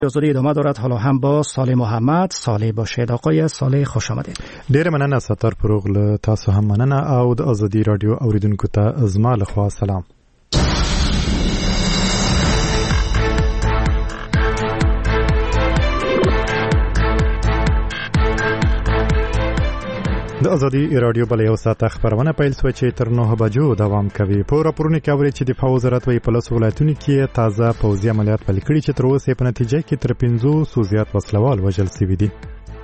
آزادی ادامه دارد. حالا هم با صالح محمد. صالح باشید. آقای صالح خوش آمدید. ډیر مننه ستر پروغ تاسو هم مننه او د آزادی رادیو اوریدونکو ته زما لخوا سلام. د ازادي رادیو بل یو ساعت خبرونه پیل شوه چې تر 9 بجو دوام کوي. په راپورونو کې اوري چې د دفاع وزارت وايي په لاسو ولایتونو کې تازه پوځي عملیات پیل کړي چې تر اوسه په نتیجه کې تر 500 زیات وسلوال وژل شوي دي.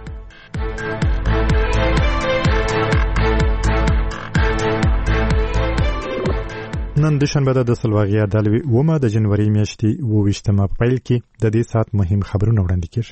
نن دوشنبه د سلواغیا د 2 د جنوري میاشتې 28مه په پیل کې د دې سات مهم خبرونه وړاندې کیږي.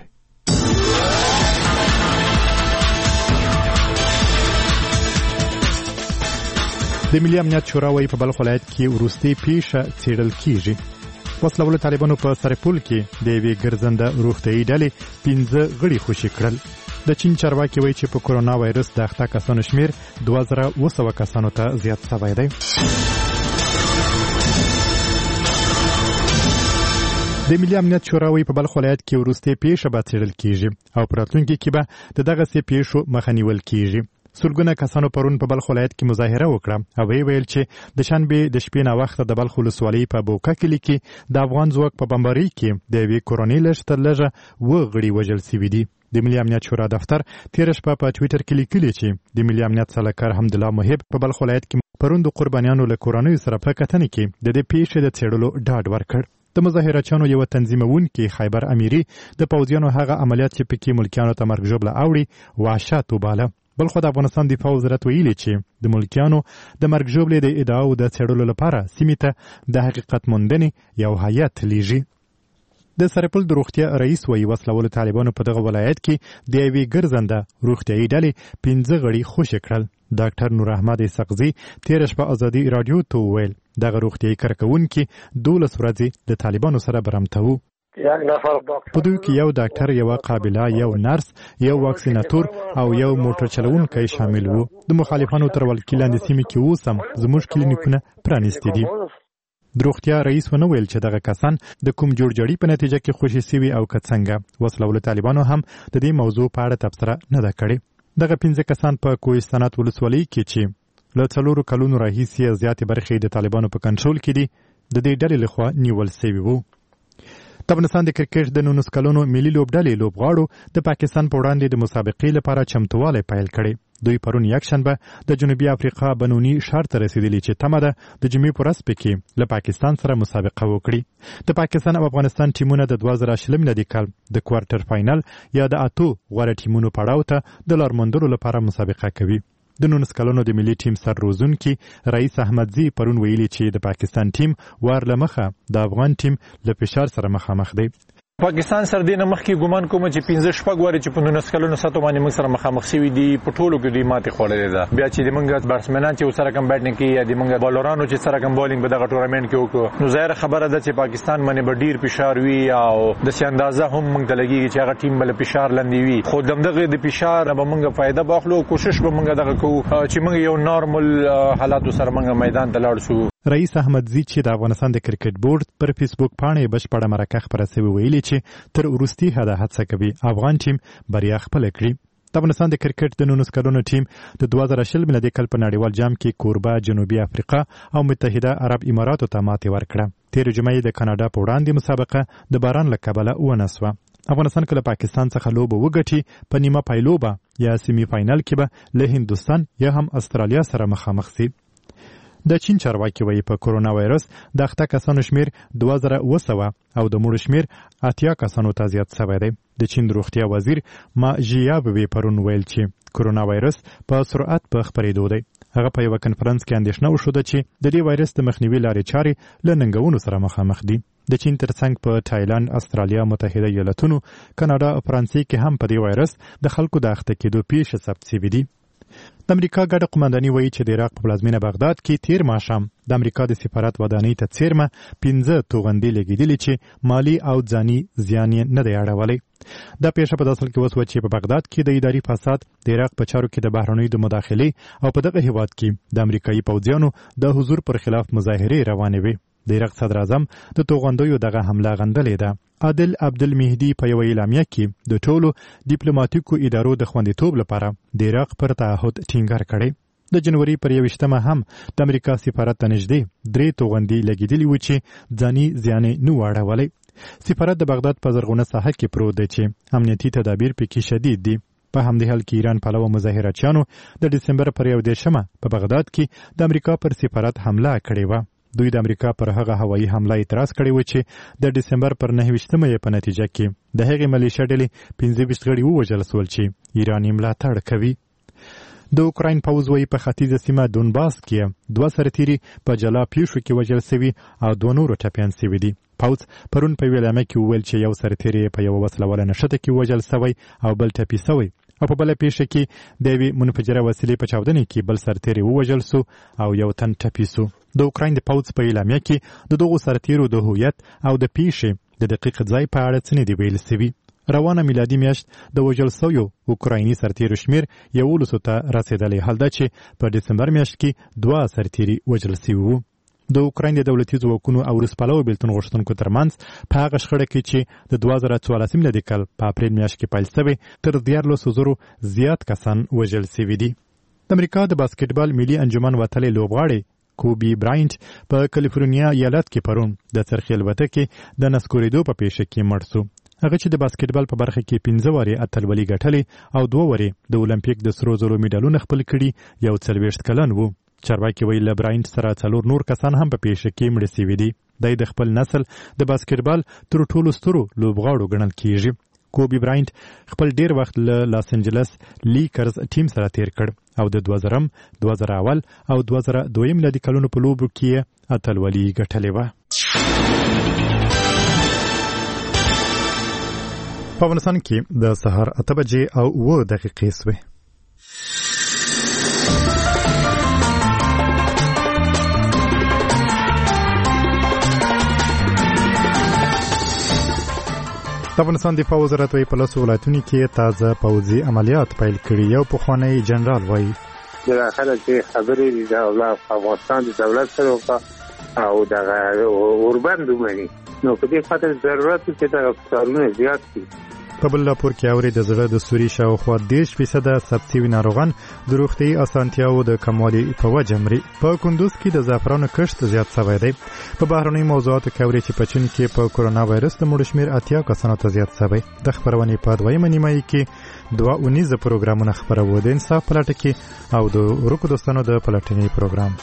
د ملي امنیت شورا وايي په بلخ ولایت کې وروستي پیښه څېړل کیږي. وسلوال طالبانو په سرپل کې د یوې ګرځنده روغتیايي ډلې 15 غړي خوشي کړل. د چین چارواکي وايي چې په کورونا وایرس د اخته کسانو شمیر 2200 کسانو ته زیات شوی دی. د ملي امنیت شورا وايي په بلخ ولایت کې وروستي پیښه به څېړل کیږي او په راتلونکي کې به د دغسې پیښو مخه نیول کیږي. سلګونه کسانو پرون په بلخ ولایت کې مظاهره وکړه او ویل چې د شنبه د شپې نه وخت د بلخ ولسوالۍ په بوکا کلی کې د افغان ځواک په بمبارۍ کې د یوې کورنۍ لږ تر لږه غړي وژل شوي دي. د ملي امنیت شورا دفتر تیر شپه په ټوئیټر کې لیکلي چې د ملي امنیت سلاکار حمدالله محب په بلخ ولایت کې پرون د قربانیانو له کورنۍ سره په کتنې کې د دې پیښې د څېړلو ډاډ ورکړ. د مظاهرچیانو یو تنظیمونکي خیبر امیری د پوځیانو هغه عملیات چې پکې ملکیانو ته مرګ ژوبله اوړي وحشت وباله. بلخو د افغانستان دفاع وزارت ویلي چې د ملکیانو د مرګ ژوبلې د ادعاو د څېړلو لپاره سیمې ته د حقیقت موندنې یو هیات لیږي. د سرپل د روغتیا رئیس وايي وسلوالو طالبانو په دغه ولایت کې د یوې ګرځنده روغتیايي ډلې 15 غړي خوشي کړل. ډاکټر نور احمد سقزي تیر شپه ازادي رادیو ته ویل دغه روغتیايي کارکونکي 12 ورځې د طالبانو سره برمته وو. په دوی کې یو ډاکټر، یو قابله، یو نرس، یو واکسیناتور او یو موټر چلوونکی شامل وو. د مخالفانو تر ولکې لاندې سیمې کې اوس هم زموږ کلینیکونه پرانیستي دي. د روغتیا رئیس ونه ویل چې دغه کسان د کوم جوړجاړي په نتیجه کې خوشي سوي او که څنګه. وسلوال طالبانو هم د دې موضوع په اړه تبصره نه ده کړې. دغه 15 کسان په کوهستانات ولسوالۍ کې چې له 4 کلونو راهیسې زیاتې برخې د طالبانو په کنټرول کې دي د دې ډلې لخوا نیول شوي وو. د افغانستان د کرکټ د 19 کلونو ملي لوبډلې لوبغاړو د پاکستان په وړاندې د مسابقې لپاره چمتووالی پیل کړی. دوی پرون یکشنبه د جنوبي افریقا بنوني ښار ته رسیدلي چې تمه ده د جمعې په ورځ پکې له پاکستان سره مسابقه وکړي. د پاکستان او افغانستان ټیمونه د 2020 میلادي کال د کوارټر فاینل یا د 8 غوره ټیمونو پړاو ته د لار موندلو لپاره مسابقه کوي. د 19 کلونو د ملي ټیم سر روزونکي رئیس احمدزي پرون ویلي چې د پاکستان ټیم وار له مخه د افغان ټیم له فشار سره مخامخ دی. پاکستان سره د مخکې ګومان کوم چې 15 شپږ واره چې په 19 کلونو ساتو باندې موږ سره مخامخ شوي دي په ټولو کې د ماتې خوړلې ده. بیا چې د موږ بارسمنان چې سره کم بیټینګ کوي یا د موږ بالرانو چې سره کم بالینګ په دغه ټورنمنت کې وکړو نو ظاهر خبره ده چې پاکستان باندې به ډیر فشار وي او د سي اندازه هم موږ ته لګيږي چې هغه ټیم بل فشار لاندې وي. خو دغه د فشار به موږ فائدہ واخلو کوشش به موږ دغه کوو چې موږ یو نارمل حالات سره موږ میدان ته لاړ شو. رئیس احمدزي چې د افغانستان د کرکټ بورډ پر فیسبوک پاڼې بشپړه مرکه خبره شوی ویلي چې تر وروستي حده هڅه کوي افغان ټیم بریا خپل کړي. د افغانستان د کرکټ د 19 کلونو ټیم د 2020 میلادي کال په نړیوال جام کې کوربه جنوبي افریقا او متحده عرب اماراتو ته ماتې ورکړه. تیر جمعې د کاناډا په وړاندې مسابقه د باران له کبله ونسوه. افغانستان کله پاکستان څخه لوبه وګټي په نیمه پایلوبه یا سیمی فاینل کې به له هندستان یا هم استرالیا سره مخامخ شي. د چین چارواکي وايي په کورونا وایرس د اخته کسانو شمیر 2200 او د مړو شمیر 80 کسانو ته زیات شوی دی. د چین روغتیا وزیر ما جیابوی پرون ویل چې کورونا وایرس په سرعت په خپرېدو دی. هغه په یو کنفرانس کې اندېښنه وښوده چې د دې وایرس د مخنیوي لارې چارې له ننګونو سره مخامخ دي. د چین ترڅنګ په تایلند، استرالیا، متحده ایالتونو، کاناډا او فرانسې کې هم په دې وایرس د خلکو د اخته کېدو پیښې ثبت شوي دي. د امریکا ګډه قومنداني وایي چې د عراق په پلازمینه بغداد کې تیر ماښام د امریکا د سفارت ودانۍ ته څیرمه 15 توغندۍ لګېدلې چې مالی او ځاني زیان یې نه دی اړولی. دا پیښه په داسې حال کې وسوه چې په بغداد کې د اداري فساد، د عراق په چارو کې د بهرنیو د مداخلې او په دغه هیواد کې د امریکایي پوځیانو د حضور پر خلاف مظاهرې روانې وې. د عراق صدر اعظم د توغندیو دغه حمله غندلې ده. عادل عبدالمهدي په یو اعلامیه کې د ټولو ډیپلوماټیکو ادارو د خوندیتوب لپاره د عراق پر تعهد ټینګار کړی. د جنوري پر 21 هم د امریکا سفارت ته نږدې 3 توغندي لګیدلې و چې ځاني زیان نه واړولې. سفارت د بغداد په زرغونه ساحه کې پروت دی چې امنیتي تدابیر پکې شدید دي. په همدې حال کې ایران پلوه مظاهراتچیانو د ډسمبر پر 21 په بغداد کې د امریکا پر سفارت حمله کړې و. دوی د امریکا پر هغه هوایي حمله اعتراض کړی و چې د ډسمبر پر 29 په نتیجه کې د هغې ملیشیا ډلې 15 غړي ووژل شول چې ایران یې ملاتړ کوي. د اوکراین پوځ وایي په ختیځه سیمه دونباس کې 2 سرتیري په جلا پیښو کې وژل شوي او 2 نور ټپیان شوي دي. پوځ پرون په ویلامه کې وویل چې یو سرتیري په یو وسلواله نښته کې وژل شوی او بل ټپي شوی او په بل پیښه کې د یوې منفجره وسیلې په چاودنې کې بل سرتیري ووژل شو او یو تن ټپي شو. د اوکراین د پوځ په اعلامیه کې د دغو سرتیرو د هویت او د پیښې د دقیق ځای په اړه څه نه دي ویل شوي. روانه میلادي میاشت د وژل شویو اوکرایني سرتیرو شمیر 11 ته رسېدلی، حال دا چې په ډسمبر میاشت کې 2 سرتیري وژل شوي وو. د اوکراین د دولتي ځواکونو او وروسپالو بېلتون غوښتونکو ترمنځ په هغه شخړه کې چې د 2014 میلادي کال په اپریل میاشت کې پیل شوې تر 14,000 زیات کسان وژل شوي دي. د امریکا د باسکټبال ملي انجمن وتلی لوبغاړی کوبي براینټ په کالیفورنیا ایالت کې پرون د څرخي الوتکې کې د نسکورېدو په پیښه کې مړ شو. هغه چې د باسکټبال په برخه کې 15 وارې اتلولي ګټلې او 2 وارې د اولمپیک د سرو زرو میډالونه خپل کړي یو 40 کلن وو. چارواکي وایي له براینټ سره 4 نور کسان هم په پیښه کې مړه شوي دي. دی د خپل نسل د باسکټبال تر ټولو سترو لوبغاړو ګڼل کیږي. کوبي براینټ خپل ډیر وخت له لاس انجلس لیکرز ټیم سره تیر کړ او د 2000 2000 اول او 2002 میلادي کلونو په لوبو کې اتلولي ګټلې و. په افغانستان کې د سهار 8 بجې او 9 دقیقې شوې. د افغانستان دفاع وزارت وايي په 10 ولایتونو کې تازه پوځي عملیات پیل کړي. یو پخوانی جنرال وايي د اخر چې خبرې د افغانستان د دولت سره او د اوربند ومني نو په دې خاطر ضرورت چې د کارونه زیات دي. په بل راپور کې اوري د زړه د سوري شاوخوا 10% سبسیوي ناروغان د روغتي اسانتیاو د کموالي په وجه مري. په کندوز کې د زعفرانو کښت زیات شوی دی. په بهرنۍ موضوعاتو کې اوري چې په چین کې په کورونا وایرس د مړو شمیر 80 کسانو ته زیات شوی. د خبرونې په 2 نیمایي کې 2 اونیزه پروګرامونه خبرو د انصاف پلاټ کې او د ورکو دوستانو د پلاټنی پروګرام.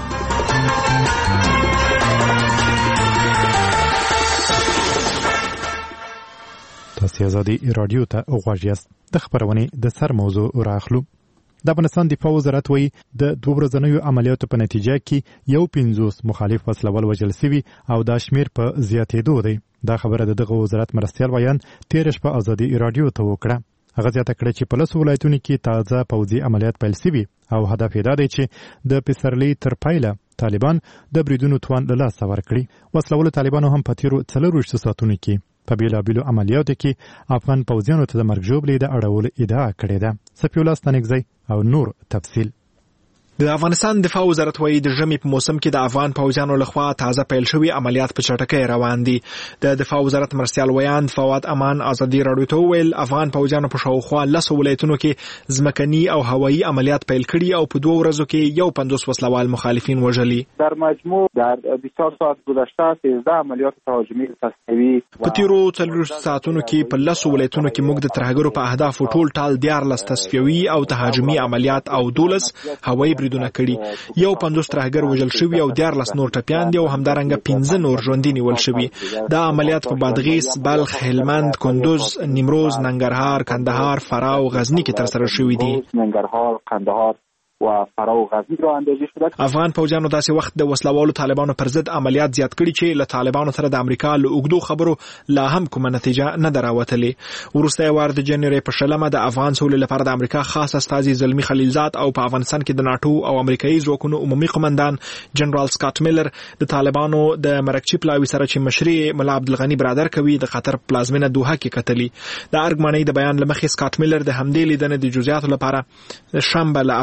تاسو ازادي رادیو ته غواړئ د خبرونې د سر موضوع راخلو. د افغانستان دفاع وزارت وایي د 2 ورځنیو عملیاتو په نتیجه کې یو 50 مخالف وسلوال وژل شوي او دا شمیر په زیاتېدو دی. دا خبره د دغه وزارت مرستیال ویان 13 شپه ازادي رادیو ته وکړه. هغه زیاته کړه چې په 10 ولایتونو کې تازه پوځي عملیات پیل شوي او هدف یې دا دی چې د پسرلي تر پایله طالبان د بریدونو توان له لاسه ورکړي. وسلوالو طالبانو هم په تیرو 24 ساعتونو کې په بیلابیلو عملیاتو کې افغان پوځیانو ته د مرګ ژوبلې د اړولو ادعا کړې ده. صفي الله ستانکزی او نور تفصیل. د افغانستان دفاع وزارت وايي د ژمي په موسم کې د افغان پوځیانو لخوا تازه پیل شوی عملیات په چټکۍ روان دي. د دفاع وزارت مرستیال ویان فواد امان ازادي رادیو ته ویل افغان پوځیانو په شاوخوا 10 ولایتونو کې ځمکني او هوایي عملیات پیل کړي او په 2 ورځو کې یو 50 وسلوال مخالفین وژلي. در مجموع در 24 ساعت گذشته 13 عملیات تهاجمی تصفیوی په تیرو 40 ساعتونو کې په 10 ولایتونو کې موږ د ترهګرو په اهداف ټول ټال 14 تصفیوي او تهاجمی عملیات او 12 هوایي بریدونه کړي. یو 50 ترهګر وژل شوی او 14 نور ټپیان دي او همدارنګه 15 نور ژوندي نیول شوي. دا عملیات په بادغیس، بلخ، هلمند، کندوز، نیمروز، ننګرهار، کندهار، فراه او غزنی کې ترسره شوي دي. ننګرهار، کندهار و فراه و غزنی را اندازی شده. افغان پوځیانو داسې وخت د وسلوالو طالبانو پر ضد عملیات زیات کړي چې له طالبانو سره د امریکا له اوږدو خبرو لا هم کومه نتیجه نه دراوتلې. وروسته وار د جنوري په شلمه د افغان سولې لپاره د امریکا خاص استازي زلمی خلیلزاد او په افغانستان کې د ناتو او امریکایي ځواکونو عمومي قومندان جنرال سکاټ میلر د طالبانو د مرکچی پلاوی سره چې مشري ملا عبدالغنی برادر کوي د قطر پلازمینه دوحه کې کتلی. د ارګمنۍ د بیان لمخې سکاټ میلر د همدې لیدنې د جزئیاتو لپاره شنبه له افغان ولسمشر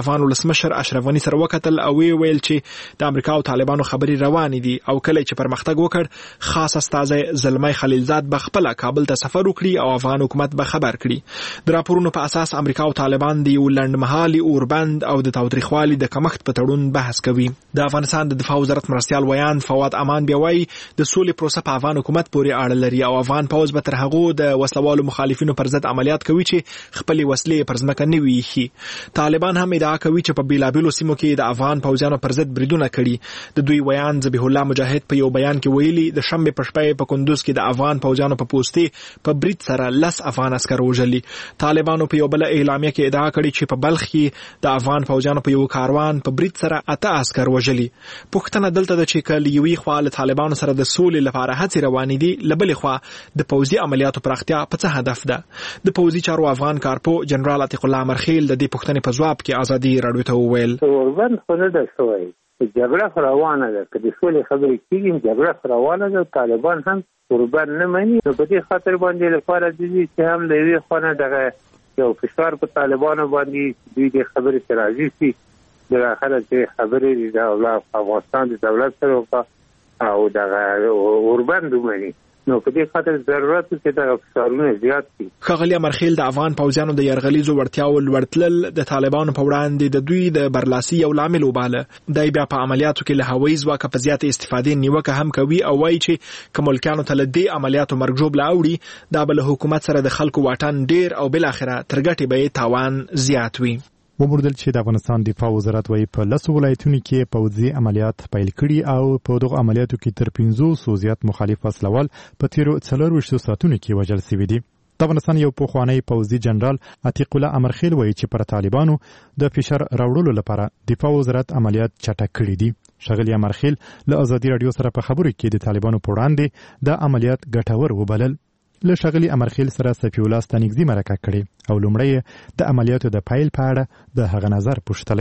ولسمشر اشرف غنی سره وکتل او ویل چې د امریکا او طالبانو خبري روان دي او کله چې پرمختګ وکړ خاص استاذ زلمی خلیلزاد بخپله کابل ته سفر وکړي او افغان حکومت به خبر کړي د راپورونو په اساس امریکا او طالبان د یو لنډمهالي اوربند او د تاوتریخوالي د کمښت په تړون بحث کوي. د افغانستان د دفاع وزارت مرستیال ویان فواد امان بیا وایي د سولې پروسه په افغان حکومت پورې اړه لري او افغان پوځ به تر هغه د وسلوالو مخالفینو پر ضد عملیات کوي چې خپل وسلې پر ځمکه نه وي. طالبان هم ادعا کوي چې په بیلابیلو سیمو کې د افغان پوځیانو پر ضد بریدونه کړي. د دوی ویان ذبیح الله مجاهد په یو بیان کې ویلي د شنبه په شپه په کندوز کې د افغان پوځیانو په پوستې په برید سره 10 افغان عسكر وژلي. طالبانو په یو بل اعلامیه کې ادعا کړې چې په بلخ کې د افغان پوځیانو په یو کاروان په برید سره 8 عسكر وژلي. پښتنه دلته د چې کله یوې خوا له طالبانو سره د سولې لپاره هڅې روانې دي لبلې خوا د پوځي عملیاتو پراختیا په څه هدف ده. د پوځي چارو افغان کارپو جنرال عتیق الله مرخیل د دې پښتنې په ځواب کې ازادي راډیو ته وویل اوربند خو نه ده شوی جګړه روانه ده که د سولې خبرې کېږي جګړه روانه ده طالبان هم اوربند نه مني په دې خاطر باندې لپاره دي چې هم له یوې خوا نه دغه یو فشار په طالبانو باندې دوی د خبرې سره راضي شي د اخر چې خبرې د افغانستان د دولت سره او دغه اوربند ومني نو په دې خاطر ضرورت چې د فشارونه زیات شي. ښاغلی مرخیل د افغان پوځیانو د یرغلیزو وړتیاو لوړتلل د طالبانو په وړاندې د دوی د برلاسي یو لامل وباله. دای بیا په عملیاتو کې له هوایي ځواک په زیات استفادې نیوکه هم کوي او وایي چې کوملکانو ته له دې عملیاتو مرګ ژوبله اوړي دا به له حکومت سره د خلکو واټن ډیر او بل اخره تر ګټې به تاوان زیات وي. وموندل چې د افغانستان دفاع وزارت وايي په 10 ولایتونو کې پوځي عملیات پیل کړي او په دغه عملیاتو کې تر 500 زیات مخالف وسلوال په تیرو 24 ساعتونو کې وژل شوي دي. د افغانستان یو پخوانی پوځي جنرال عتیق الله امرخیل وايي چې پر طالبانو د فشار راوړلو لپاره دفاع وزارت عملیات چټک کړي دي. ښاغلی امرخیل له ازادي راډیو سره په خبرو کې د طالبانو په وړاندې د عملیات ګټور وبلل. له ښاغلي امرخیل سره صفي الله ستانکزي مرکه کړې او لومړی د عملیاتو د پیل په اړه د هغه نظر پوښتلی.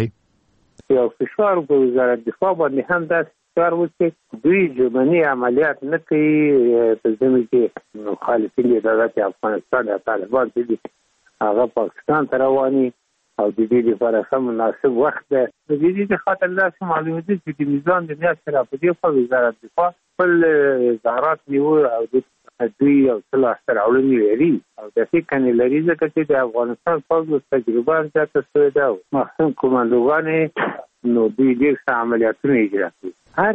یو فشار په وزارت دفاع باندې هم داسې فشار و چې دوی ژمني عملیات نه کوي په ځینو کې مخالفین د دولت افغانستان د طالبان دي هغه پاکستان ته رواني او د دې لپاره هم مناسب وخت ده. د دې خاطر داسې معلومات دي چې د میزان د نیاز سره په دې په وزارت دفاع خپل اظهارات نیو او د دوی یو څه لاسته راوړنې لري او داسې کنې لري ځکه چې د افغانستان پوځ تجربه زیاته شوې ده او محسن کمانډوګانې نو دوی ډېر ښه عملیاتونه اجرا کوي.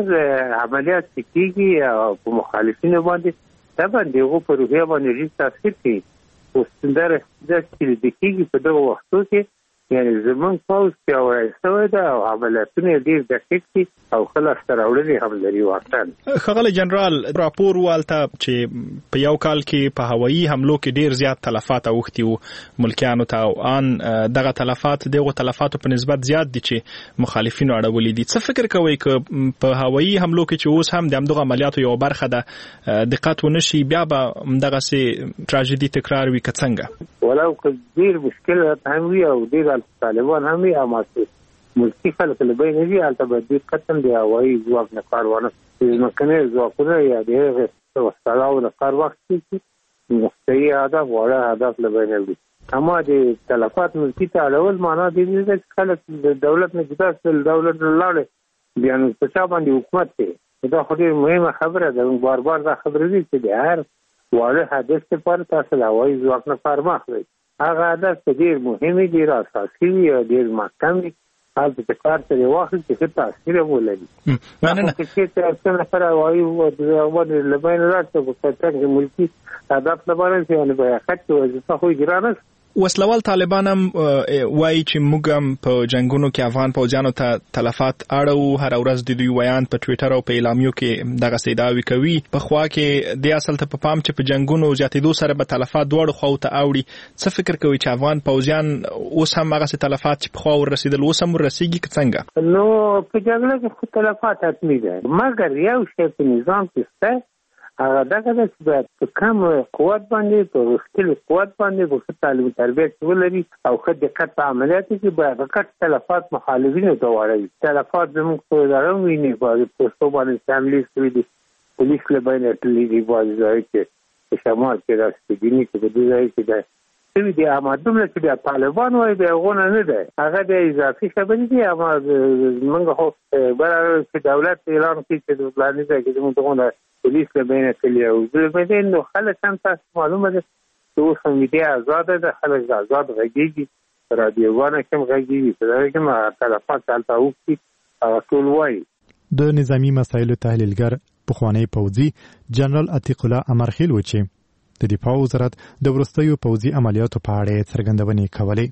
هر عملیات چې کېږي او په مخالفینو باندې طبعا د هغو په روحیه باندې ډېر تاثیر کوي. اوس دا چې د کېږي په دغه وختو کې یعنې زموږ پوځ پیاوړی شوی ده او عملیاتونه ډېر دقیق دي او ښه لاسته راوړنې هم لري واقعا. ښاغلی جنرال راپور والته چې په یو کال کې په هوایي حملو کې ډېر زیات تلفات اوښتي وو ملکیانو ته او ان دغه تلفات دغه تلفاتو په نسبت زیات دي چې مخالفینو اړولي دي. څه فکر کوئ که په هوایي حملو کې چې اوس هم د همدغه عملیاتو یو برخه ده دقت ونه شي بیا به همدغسې تراژیدي تکرار وي که څنګه؟ ولو که ډېر مشکلات هم وي او ډېر طالبان هم وي اما ملکی خلک له بین دي هلته به ډېر قسم د هوایي ځواک نه کار وانه ځمکني ځواکونه یا د هغې وسلاو نه کار واخلي چې مستحي هدف واړه هدف له بین وي. اما د تلفات ملکي ته اړول معنا د دې ده چې خلک د دولت نه جدا شول دولت له لاړې بیا نو په چا باندې حکومت کوي. دا خو ډېر مهمه خبره ده. موږ بار بار دا خبره دي چې د هر واړه هدف لپاره تاسو د هوایي ځواک نه کار واخلئ. هغه هدف ډېر مهم دي اساسي وي او ډېر محکم وي هلته چې کار سره واخلي چې ښه تاثیر هم ولري. مننه. چې څه نفر وایي له بین راځي په څنګه ملکي هدف لپاره چې یعنې به خط وظیفه خو اجرا نه وسلوال طالبان هم وایي چې موږ هم په جنگونو کې افغان پوځیانو ته تلفات اړو. هر ورځ د دوی ویان په ټویټر او په اعلامیو کې دغه ادعاوې کوي. په خوا کې د اصل ته په پام چې په جنگونو زیاتېدو سره به تلفات دواړو خواو ته اوړي. څه فکر کوي چې افغان پوځیان اوس هم هغه تلفات چې په خوا ورسېدل اوس هم ورسېږي که څنګه؟ نو په جګړه کې خو تلفات حتمي ده مګر یو شی په نظام کې شته هغه دغه ده چې په کم قوت باندې په غښتلي قوت باندې په ښه تعلیم تربیه ولري او ښه دقت په عملیاتو کې باید غټ تلفات مخالفینو ته واړوي. تلفات زموږ په اداره هم ویني په پوستو باندې حملې شوي دي پولیس له بینه تللي دي بعضې ځایو کې په شمال کې داسې په ګني کې په دې ځایو کې سوي دي اما دومره چې بیا طالبان وایي بیا غونه نه ده هغه د اضافي خبرې دي اما موږ خو برابر چې دولت اعلان کوي چې د پلاني ځای کې موږ غونه پولیس له بینه کلی او د بین نو خلک هم تاسو معلومه ده چې اوس میډیا آزاد ده خلک آزاد غږیږي رادیوونه کوم غږیږي چې دا کوم تلفات حالت اوکي ټول وایي. د نظامی مسایلو تحلیلګر پخوانی پوځي جنرال عتیق الله امرخیل و چې د دفاع وزارت د وروستیو پوځي عملیاتو په اړه څرګندونې کولې.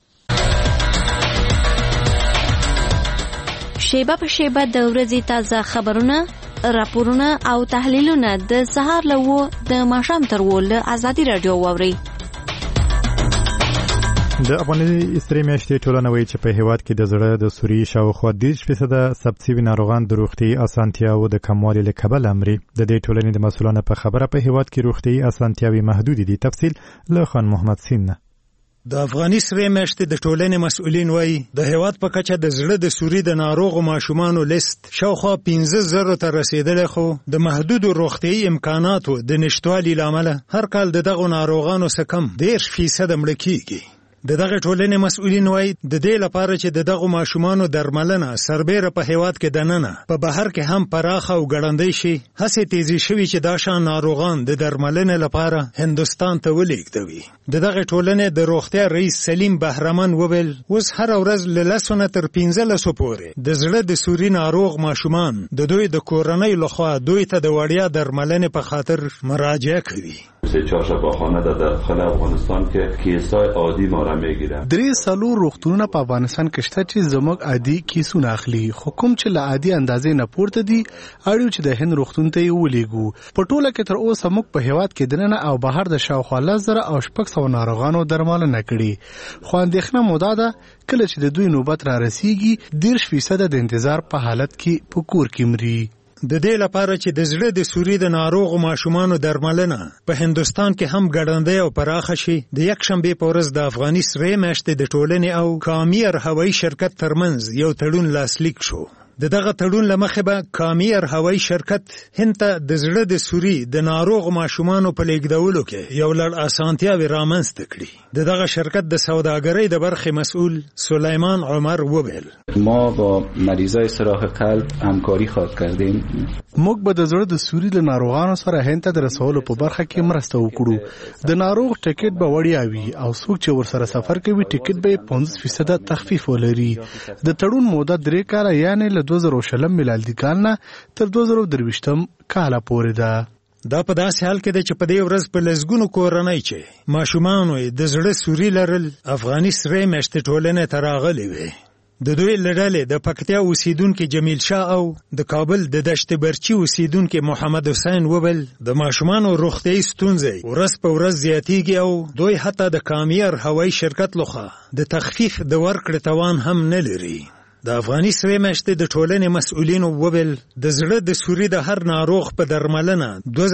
شیبه په شیبه د ورځې تازه خبرونه، راپورونه او تحلیلونه د سهار له 9 د ماښام تر 10 له ازادي رادیو واورئ. د افغاني استری میاشتې ټولنه وایي چې په هیواد کې د زړه د سوري شاوخوا 10% سبسیوي ناروغان د روغتي اسانتیاو د کموالي له کبله مري. د دې ټولنې د مسؤلانو په خبره په هیواد کې روغتي اسانتیاوي محدود دي. تفصیل له خان محمد سین. د افغاني سری میاشتې د ټولنې مسؤلین وایي د هیواد په کچه د زړه د سوري د ناروغو ماشومانو لیست شاوخوا 15,000 ته رسیدلی، خو د محدودو روغتي امکاناتو د نشتوالي له امله هر کال د دغو ناروغانو څخه کم 10% مړه کیږي. د دغه ټولنې مسؤلین وایي د دې لپاره چې د دغو ماشومانو درملنه سربیره په هیواد کې دننه په بهر کې هم پراخه او ګړندۍ شي، هڅې تیزی شوي چې دا شان ناروغان د درملنې لپاره هندوستان ته ولېږدوي. د دغه ټولنې د روغتیا رئیس سلیم بهرمن وویل اوس هر ورځ له 10 نه تر 15 پورې د زړه د سوري ناروغ ماشومان د دوی د کورنۍ لخوا دوی ته د وړیا درملنې په خاطر مراجعه کوي. سه چهارشنبه‌خانه در داخل افغانستان که کیسای عادی ما را میگیرن. درې سالو روغتونونه په افغانستان کې شته چې زموږ عادي کیسونه اخلي، خو کوم چې له عادي اندازې نه پورته دي اړیو چې د هند روغتون ته یې ولېږو. په ټوله کې تر اوسه موږ په هیواد کې دننه او بهر د شاوخوا 10,000 او 600 ناروغانو درملنه کړې، خو اندېښنه موده ده کله چې د دوی نوبت را رسیږي 10% د انتظار په حالت کې په کور کې مري. د دې لپاره چې د زړه د سوري د ناروغ ماشومانو درملنه په هندوستان کې هم ګړندۍ او پراخه شي، د یکشنبې په ورځ د افغاني سری میاشتې د ټولنې او کامیر هوایي شرکت ترمنځ یو تړون لاسلیک شو. د دغه تړون له مخې به کامیر هوایي شرکت هند ته د زړه د سوري د ناروغ ماشومانو په لیږدولو کې یو لړ اسانتیاوې رامنځته کړي. د دغه شرکت د سوداګرۍ د برخې مسؤل سلیمان عمر وویل ما با مریضای سراخ قلب همکاری خواهد کردیم. موږ به د زړه د سوري د ناروغانو سره هند ته د رسولو په برخه کې مرسته وکړو. د ناروغ ټیکټ به وړیا وي او څوک چې ورسره سفر کوي ټیکټ به 50% تخفیف ولري. د تړون موده 3 کاله یعنی له 2020 میلادي کال نه تر 2023 کال پورې ده. دا په داسې حال کې ده چې په دې ورځ په لسګونو کورنۍ چې ماشومانو د زړه سوري لرل افغاني سری میاشتې ټولنې ته راغلي وي. د دوی له ډلې د پکتیا اوسیدونکي جمیل شاه او د کابل د دشت برچي اوسیدونکي محمد حسین وویل د ماشومانو روغتیايي ستونزې ورځ په ورځ زیاتېږي او دوی حتی د کامیر هوایي شرکت لخوا د تخفیف د ورکړې توان هم نه لري. د افغاني سری میاشتې د ټولنې مسؤلینو وویل د زړه د سوري د هر ناروغ په درملنه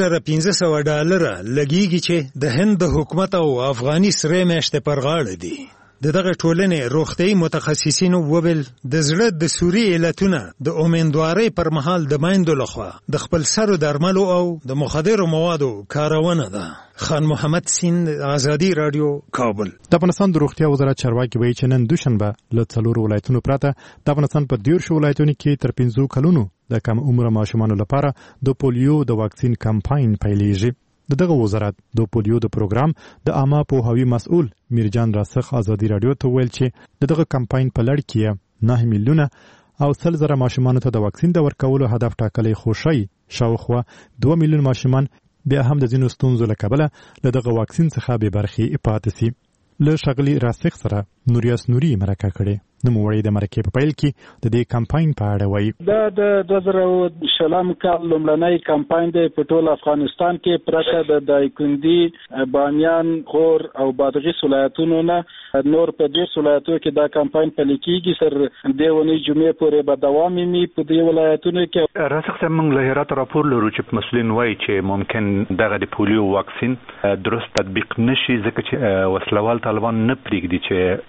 $2500 لګیږي چې د هند د حکومت او افغاني سری میاشتې پر غاړه دي. د دغه ټولنې روغتیايي متخصصینو وویل د زړه د سوري علتونه د امیندوارۍ پر مهال د میندو لخوا د خپل سرو درملو او د مخدرو موادو کارونه ده. خان محمد سین، آزادی رادیو، کابل. د افغانستان د روغتیا وزارت چارواکي وایي چې نن دوشنبه له 4 ولایتونو پرته د افغانستان په 13 ولایتونو کې تر 15 کلونو د کم عمر ماشومانو لپاره د پولیو د واکسین کمپاین پیلېږي. دغه وزارت د پولیو د پروګرام د عامه پوهاوي مسؤل میرجان راسخ آزادی رادیو ته ویل چې دغه کمپاین په لړ کې 9 میلیونه او 100,000 ماشومانو ته د واکسین د ورکولو هدف ټاکلی، خو شاوخوا 2 میلیون ماشومان بیا هم د ځینو ستونزو له کبله له دغه واکسین څخه بې برخې پاتې سي. له ښاغلي راسخ سره نوریاس نوري مرکه کړې. نوموړی د مرکې په پیل کې د دې کمپاین په اړه وایي دا د 2020 کال لومړنی کمپاین دی په ټول افغانستان کې پرته د دایکندي، بامیان، غور او بادغیس ولایتونو نه نور په دې ولایتونو کې دا کمپاین پلي کیږي. تر دې ونې جمعې پورې به دوام وي په دې ولایتونو کې. راسخ سم موږ له هرات راپور لرو چې مسؤلین وایي چې ممکن دغه د پولیو واکسین درست تطبیق نشي ځکه چې وسلوال طالبان نه پریږدي چې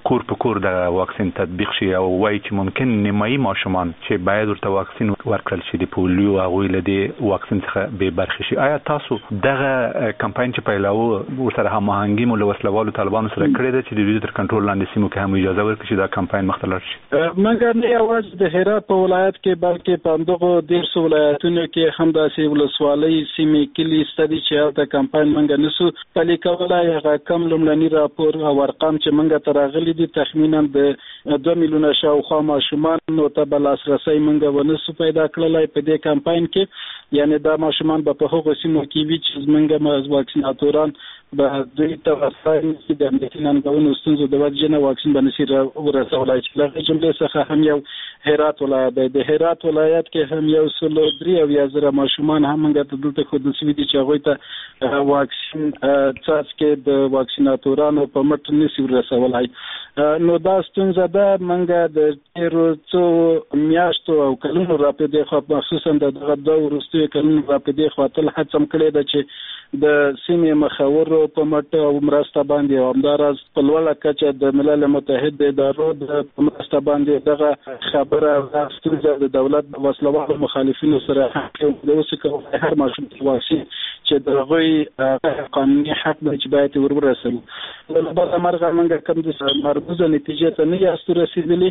کور په کور د واکسین تطبیق شي او وایي چې ممکن نیمایي ماشومان چې باید ورته واکسین ورکړل شي د پولیو هغوی له دې واکسین څخه بې برخې شي. آیا تاسو دغه کمپاین چې پیلوو ورسره هماهنګي مو له وسلوالو طالبانو سره کړې ده چې د دوی تر کنټرول لاندې سیمو کې هم اجازه ورکړي چې دا کمپاین مخته لاړ شي؟ مګر نه یوازې د هرات په ولایت کې بلکې په همدغو 13 ولایتونو کې هم داسې ولسوالۍ سیمې کلي ستدي چې هلته کمپاین موږ نسو پلي کولی. هغه کم لومړني راپور او ارقام چې موږ ته راغلي دي تخمینا د 2 میلیونه شاوخوا ماشومانو ته به لاسرسی موږ ونسو پیدا کړلی په دې کمپاین کې. یعنې دا ماشومان به په هغو سیمو کې وي چې زموږ واکسیناتوران به دوی ته ورسایي چې د امنیتي ننګونو ستونزو د وجې نه واکسین به نشي ورسولی. چې له هغې جملې څخه هم یو هرات ولایت دی. د هرات ولایت کې هم 103,000 ماشومان هم موږ ته دلته ښودل شوي دي چې هغوی ته واکسین څاڅکې د واکسیناتورانو په مټ نشي ورسولی. نو دا ستونزه ده. موږ د تېرو څو میاشتو او کلونو راپدې خوا خصوصا د دغه 2 وروستیو کلونو راپدې خوا تل هڅه کړې ده چې د سیمې مخورو په مټ او مرسته باندې او همداراز په لوړه کچه د ملل متحد د ادارو د مرسته باندې دغه خبره ستونزه د دولت د وسلوالو مخالفینو سره د اوسه کوي هر ماشوم واکسین چې د غوي قانوني حق دی چې باید ورسول. له بل مرغه موږ کوم د مربوطه نتیجه ته نه یاستو رسیدلی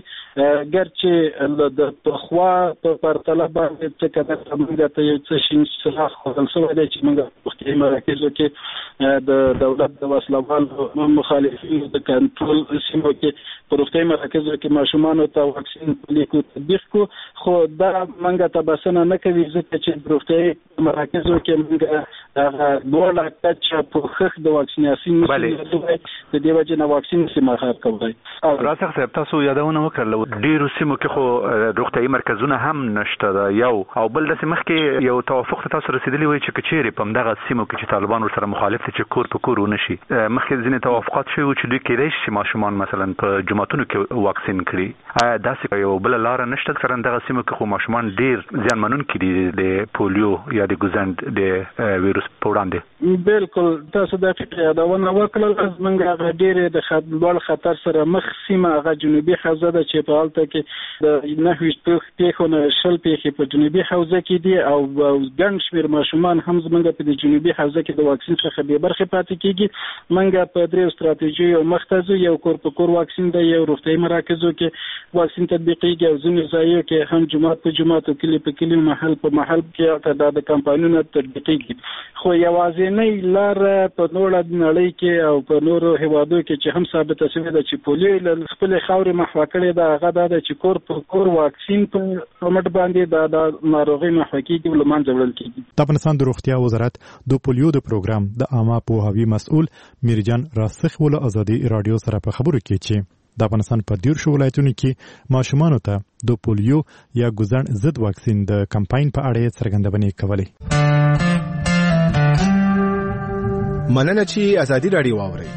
ګرچې د تخوا په پرتله باندې څه کده موږ ته یو څه شین سلاح خپل سره دی چې موږ وختي مراکزو کې د دولت د وسلوالو مخالفینو د کنټرول سیمو کې په روغتیايي مراکزو کې ماشومانو ته واکسین لیکو تطبیق کو. خو دا موږ ته بسنه نه کوي ځکه چې په روغتیايي مراکزو کې موږ هغه ډول کچه په خخ د واکسیناسیون د دې وجه نه واکسین سیمه خاص کوي. راځه صاحب تاسو یادونه وکړل ډیرو سیمو کې خو روغتیايي مرکزونه هم نشته دا یو او بل د سیمه کې یو توافق تاسو رسیدلی وي چې کچېری په دغه سیمو کې چې طالبان سره مخالف دي چې کور په کور ونشي. مخکې ځینې توافقات شوي چې دوی کېدای شي ماشومان مثلا په جماعتونو کې واکسین کړي. آیا داسې یو بل لار نشته سره دغه سیمو کې خو ماشومان ډیر زیانمنونکي دي د پولیو یا د ګوزند د ویروس په وړاندې؟ بالکل تاسو د فکر یادونه وکړل. موږ ډېر د لوړ خطر سره مخ سیمه هغه جنوبي حوزه ده چې په حالت کې د 9 پیښو 10 پیښې په جنوبي حوزه کې دي او ګڼ شمېر ماشومان هم زموږ په د جنوبي حوزه کې د واکسین څخه بې برخې پاتې کېږي. موږ په 3 استراتیژیو مختزو یو کور په کور واکسین دی، یو روغتیايي مراکزو کې واکسین تطبیقېږي او ځینې ځایو کې هم جماعت په جماعت او کلی په کلی محل په محل کې د کمپاینونو تطبیقېږي. خو یوازینۍ لار په نوړه نړۍ کې او په نورو هیوادو کې چې هم ثابته شوې ده چې پولیو له خپل خاورې محو کړې ده هغه دا چې کور په کور واکسین په مټ باندې د ناروغي محو کېږي او له منځه وړل کېږي. د افغانستان د روغتیا وزارت د پولیو د پروګرام د عامه پوهاوي مسؤل میرجان راسخ ول ازادي رادیو سره په خبرو کې چې د افغانستان په 13 ولایتونو کې ماشومانو ته د پولیو یا ګوزن ضد واکسین د کمپاین په اړه څرګندونې کولې. مننه چې ازادي رادیو واوري.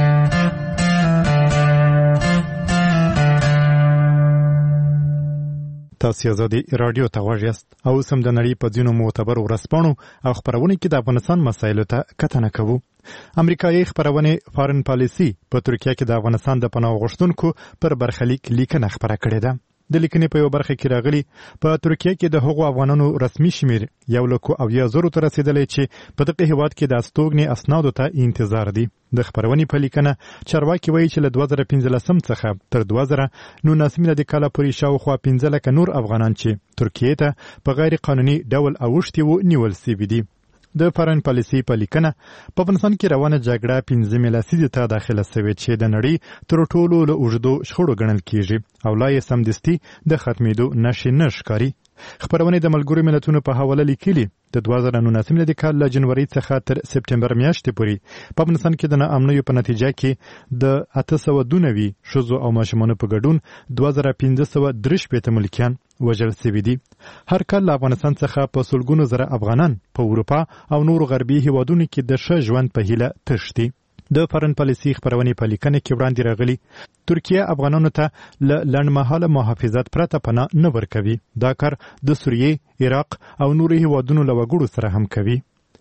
تاسو ازادي رادیو ته غوږ یاست او سم د نړۍ په ځینو معتبر ورسپانو او خبرونه کې د افغانستان مسایلو ته کتنه کوو. امریکایي خبرونه فارن پالیسی په ترکیه کې د افغانستان د پناه غوښتونکو پر برخلیک لیکنه خبره کړې ده. د لیکنې په یو برخه کې راغلي په ترکیه کې د هغو افغانانو رسمي شمیر 1,000,000 ته رسیدلی چې په دغه هیواد کې د استوګنې اسنادو ته انتظار دي. د خبرونې په لیکنه چارواکي وایي چې له 2015 څخه تر 2019 میلادي کال پورې شاوخوا 15 لکه نور افغانان چې ترکیه ته په غیر قانوني ډول اوښتي وو نیول شوي دي. د فارن پالیسی په لیکنه په افغانستان کې روانه جګړه 15 لسیزې ته داخله شوې چې د نړۍ تر ټولو له اوږدو شخړو ګڼل کېږي او لا یې سمدستي د ختمېدو نښې نه ښکاري. خبرونه د ملګرو ملتونو په حواله لیکلي د 2019 میلادي کال له جنوري څخه تر سپټمبر میاشتې پورې په افغانستان کې د ناامنیو په نتیجه کې د 892 ښځو او ماشومانو په ګډون 2563 ملکیان وژل شوي دي. هر کال له افغانستان څخه په سلګونو زره افغانان په اروپا او نورو غربي هیوادونو کې د ښه ژوند په هیله تښتي. د فارن پالیسی خبرونه په لیکنه کې وړاندې راغلي ترکیه افغانانو ته له لنډمهاله محافظت پرته پناه نه ورکوي. دا کار د سوریې، عراق او نورو هیوادونو له وګړو سره هم کوي.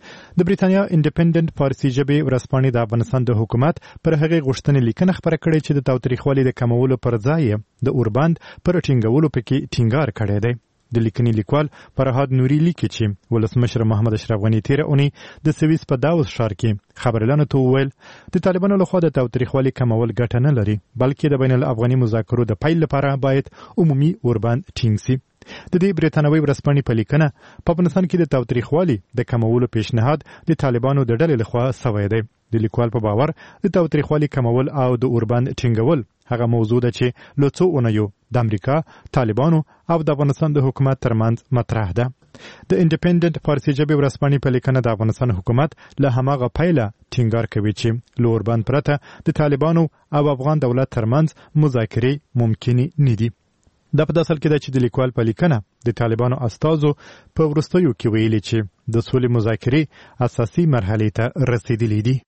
د بریتانیا انډیپندنت فارسي ژبې ورځپاڼې د افغانستان د حکومت پر هغې غوښتنې لیکنه خپره کړې چې د تاوتریخوالي د کمولو پر ځای د اوربند پر ټینګولو پکې ټینګار کړی دی. د لیکنې لیکوال فرهاد نوري لیکي چې ولسمشر محمد اشرف غني تېره اونۍ د سویس په داوس ښار کې خبريالانو ته وویل د طالبانو لخوا د تاوتریخوالي کمول ګټه نه لري، بلکې د بین الافغاني مذاکرو د پیل لپاره باید عمومي اوربند ټینګ سي. د دې بریتانوي ورځپاڼې په لیکنه په افغانستان کې د تاوتریخوالي د کمولو پیشنهاد د طالبانو د ډلې لخوا سوی دی. د لیکوال په باور د تاوتریخوالي کمول او د اوربند ټینګول هغه موضوع ده چې له څو اونیو د امریکا، طالبانو او د افغانستان د حکومت ترمنځ مطرح ده. د انډیپندنت فارسي ژبې ورځپاڼې په لیکنه د افغانستان حکومت له هماغه پیله ټینګار کوي چې له اوربند پرته د طالبانو او افغان دولت ترمنځ مذاکرې ممکنې نه دي. دا په داسل کې ده چې د لیکوال په لیکنه د طالبانو استازو په وروستیو کې ویلي چې د سولې مذاکرې اساسي مرحلې ته رسیدلې دي.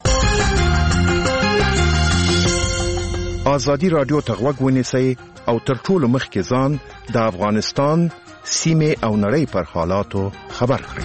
آزادی رادیو ته غوږ ونیسئ او تر ټولو مخکې ځان د افغانستان سیمې او نړۍ پر حالاتو خبر کړئ.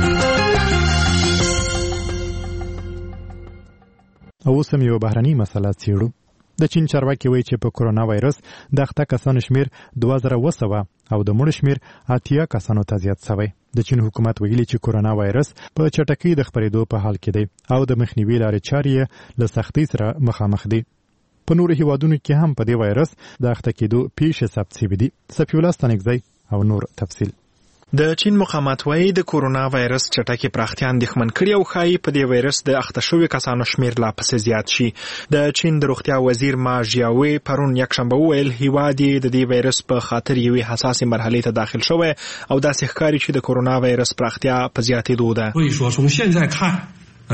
او اوس هم یو بهرني مسله څېړو. د چین چارواکي وایي چې په کرونا وایرس د اخته کسانو شمیر 2200 او د مړو شمیر 80 کسانو ته زیات شوی. د چین حکومت ویلي چې کرونا وایرس په چټکۍ د خپرېدو په حال کې دی او د مخنیوي لارې چارې له سختۍ سره مخامخ دي. په نورو هیوادونو کې هم په دې وایرس د اخته کېدو پیښې ثبت شوي دي. صفي الله ستانکزی او نور تفصیل. د چین مقامات وایي د کرونا وایرس چټکې پراختیا اندېښمن کړي او ښایي په دې وایرس د اخته شویو کسانو شمیر لا پسې زیات شي. د چین د روغتیا وزیر ما ژیاوې پرون یکشنبه وویل هیواد یې د دې وایرس په خاطر یوې حساسې مرحلې ته داخل شوی او داسې ښکاري چې د کرونا وایرس پراختیا په زیاتېدو ده.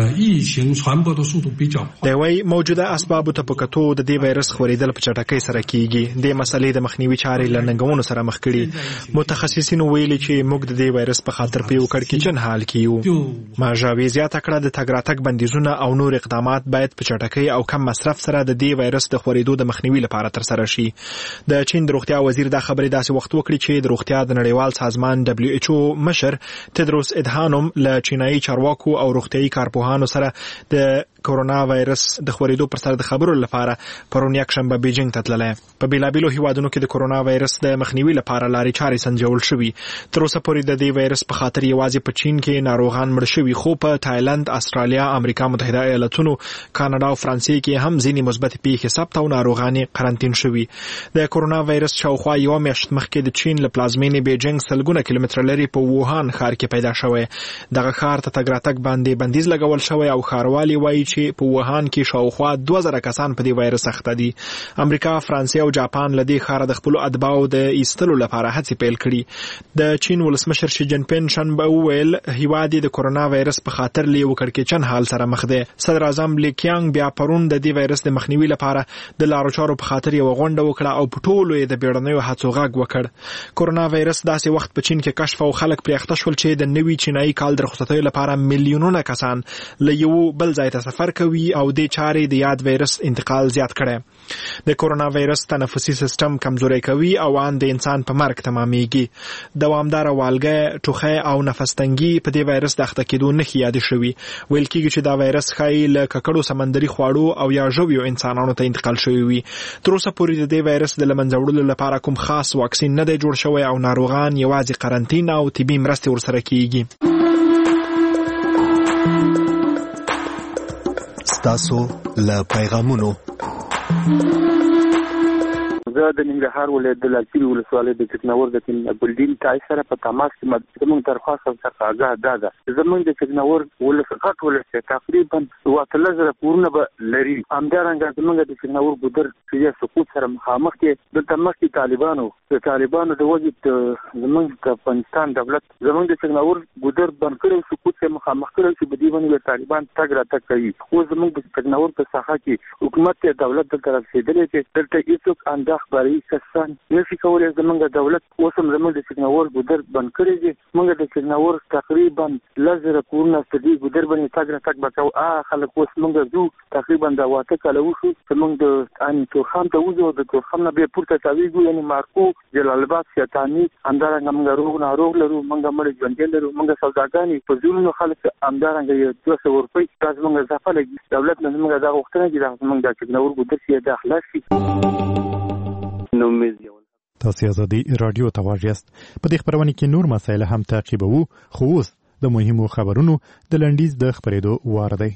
د وای موجوده اسبابو ته په کتو د دې وایرس خورېدل په چټکۍ سره کیږي. د مسلې د مخنیوي چارې له ننګونو سره مخ کړي. متخصصین ویلي چې موږ د دې وایرس په خاطر په یو کړکېچن حال کې یو. ماژاوي زیاته کړه د تګ راتګ بندیزونه او نور اقدامات باید په چټکۍ او کم مصرف سره د دې وایرس د خورېدو د مخنیوي لپاره ترسره شي. د چین د روغتیا وزیر دا خبرې داسې وخت وکړي چې د روغتیا د نړیوال سازمان WHO مشر تدروس ادهانوم له چینایي چارواکو او روغتیايي کارپوهانو سره د کرونا وایرس د خورېدو پر سر د خبرو لپاره پرون یکشنبه بیجینګ ته تللی. په بیلابیلو هیوادونو کې د کرونا وایرس د مخنیوي لپاره لارې چارې سنجول شوي. تر اوسه پورې د دې وایرس په خاطر یوازې په چین کې ناروغان مړ شوي، خو په تایلند، استرالیا، امریکا متحده ایالتونو، کاناډا او فرانسې کې هم ځینې مثبت پیښې ثبت او ناروغان قرنطین شوي. د کرونا وایرس شاوخوا یوه میاشت مخکې د چین له پلازمینې بیجینګ سلګونه کیلومتره لرې په ووهان ښار کې پیدا شوی. دغه ښار ته تګ راتګ باندې بندیز لګول شوی او ښاروالي وایي چې په ووهان کې شاوخوا 2000 کسان په دې وایرس اخته دي. امریکا، فرانسې او جاپان له دې ښاره د خپلو اتباعو د ایستلو لپاره هڅې پیل کړي. د چین ولسمشر شي جن پین شنبه وویل هیواد د کرونا وایرس په خاطر له یو کړکېچن حال سره مخ دی. صدر اعظم لی کیانګ بیا پرون د دې وایرس د مخنیوي لپاره د لارو چارو په خاطر یو غونډه وکړه او په ټولو یې د بیړنیو هڅو غږ وکړ. کرونا وایرس داسې وخت په چین کې کشف او خلک پرې اخته شول چې د نوي چینایي کال د رخصتیو لپاره میلیونونه کسان له یو بل ځای ته سفر کوي او د چارې د یاد وایرس انتقال زیات کړي. د کرونا وایرس تنفسي سیستم کمزوري کوي او ان د انسان په مرګ تمامېږي. دوامدار والګی، ټوخی او نفس تنګي په دې وایرس د اخته کېدو نښې یادې شوي. ویل کېږي چې دا وایرس ښایي له ککړو سمندري خواړو او یا ژویو انسانانو ته انتقال شوی وي. تر اوسه پورې د دې وایرس د له منځه وړلو لپاره کوم خاص واکسین نه دی جوړ شوی او ناروغان یوازې قرنطین او طبي مرستې ورسره کېږي. ستاسو له پیغامونو زه د ننګرهار ولایت د لالپورې ولسوالۍ د چکناور د ګلډین تای سره په تماس کې زموږ درخواست څخه آګاه ده چې زموږ د چکناور ولسغټ ولسه تقریبا 3000 کورونه به لري. همدارنګه زموږ د چکناور ګودر چې سقوط سره مخامخ کې د تمخي طالبانو د وجود زموږ د افغانستان دولت زموږ د چکناور ګودر بند کړو سقوط سره مخامخ کړو چې بدی باندې طالبان تګ راتګ کوي. خو زموږ د چکناور په ساحه کې حکومت دولت د طرف رسیدلې چې دلته هیڅوک انداز اخباري کسان نشي کولای زمونږ دولت اوسم زمونږ د چکناور ګودر بند کړی دی. موږ د چکناور تقریبا لزر کورونه ستدي ګودر باندې تاګ بکاو خلک اوس موږ زو تقریبا د واته کاله وشو زمونږ د ان تورخم ته وځو د تورخم نه به پورته تاویږو یعنی مارکو جلال آباد شیطانی اندارنګ موږ روغ ناروغ لرو موږ مړ ژوند لرو موږ سوداګانی په زورونو خلک اندارنګ یو 200 روپۍ تاسو موږ ځفل دولت نه موږ دا وختونه چې موږ د چکناور ګودر سي د اخلاص نو مې تاسو ازادي رادیو ته واجست. په دې خبرونه کې نور مسایل هم تعقیبوو، خو اوس د مهمو خبرونو د لنډیز د خبرېدو وار دی.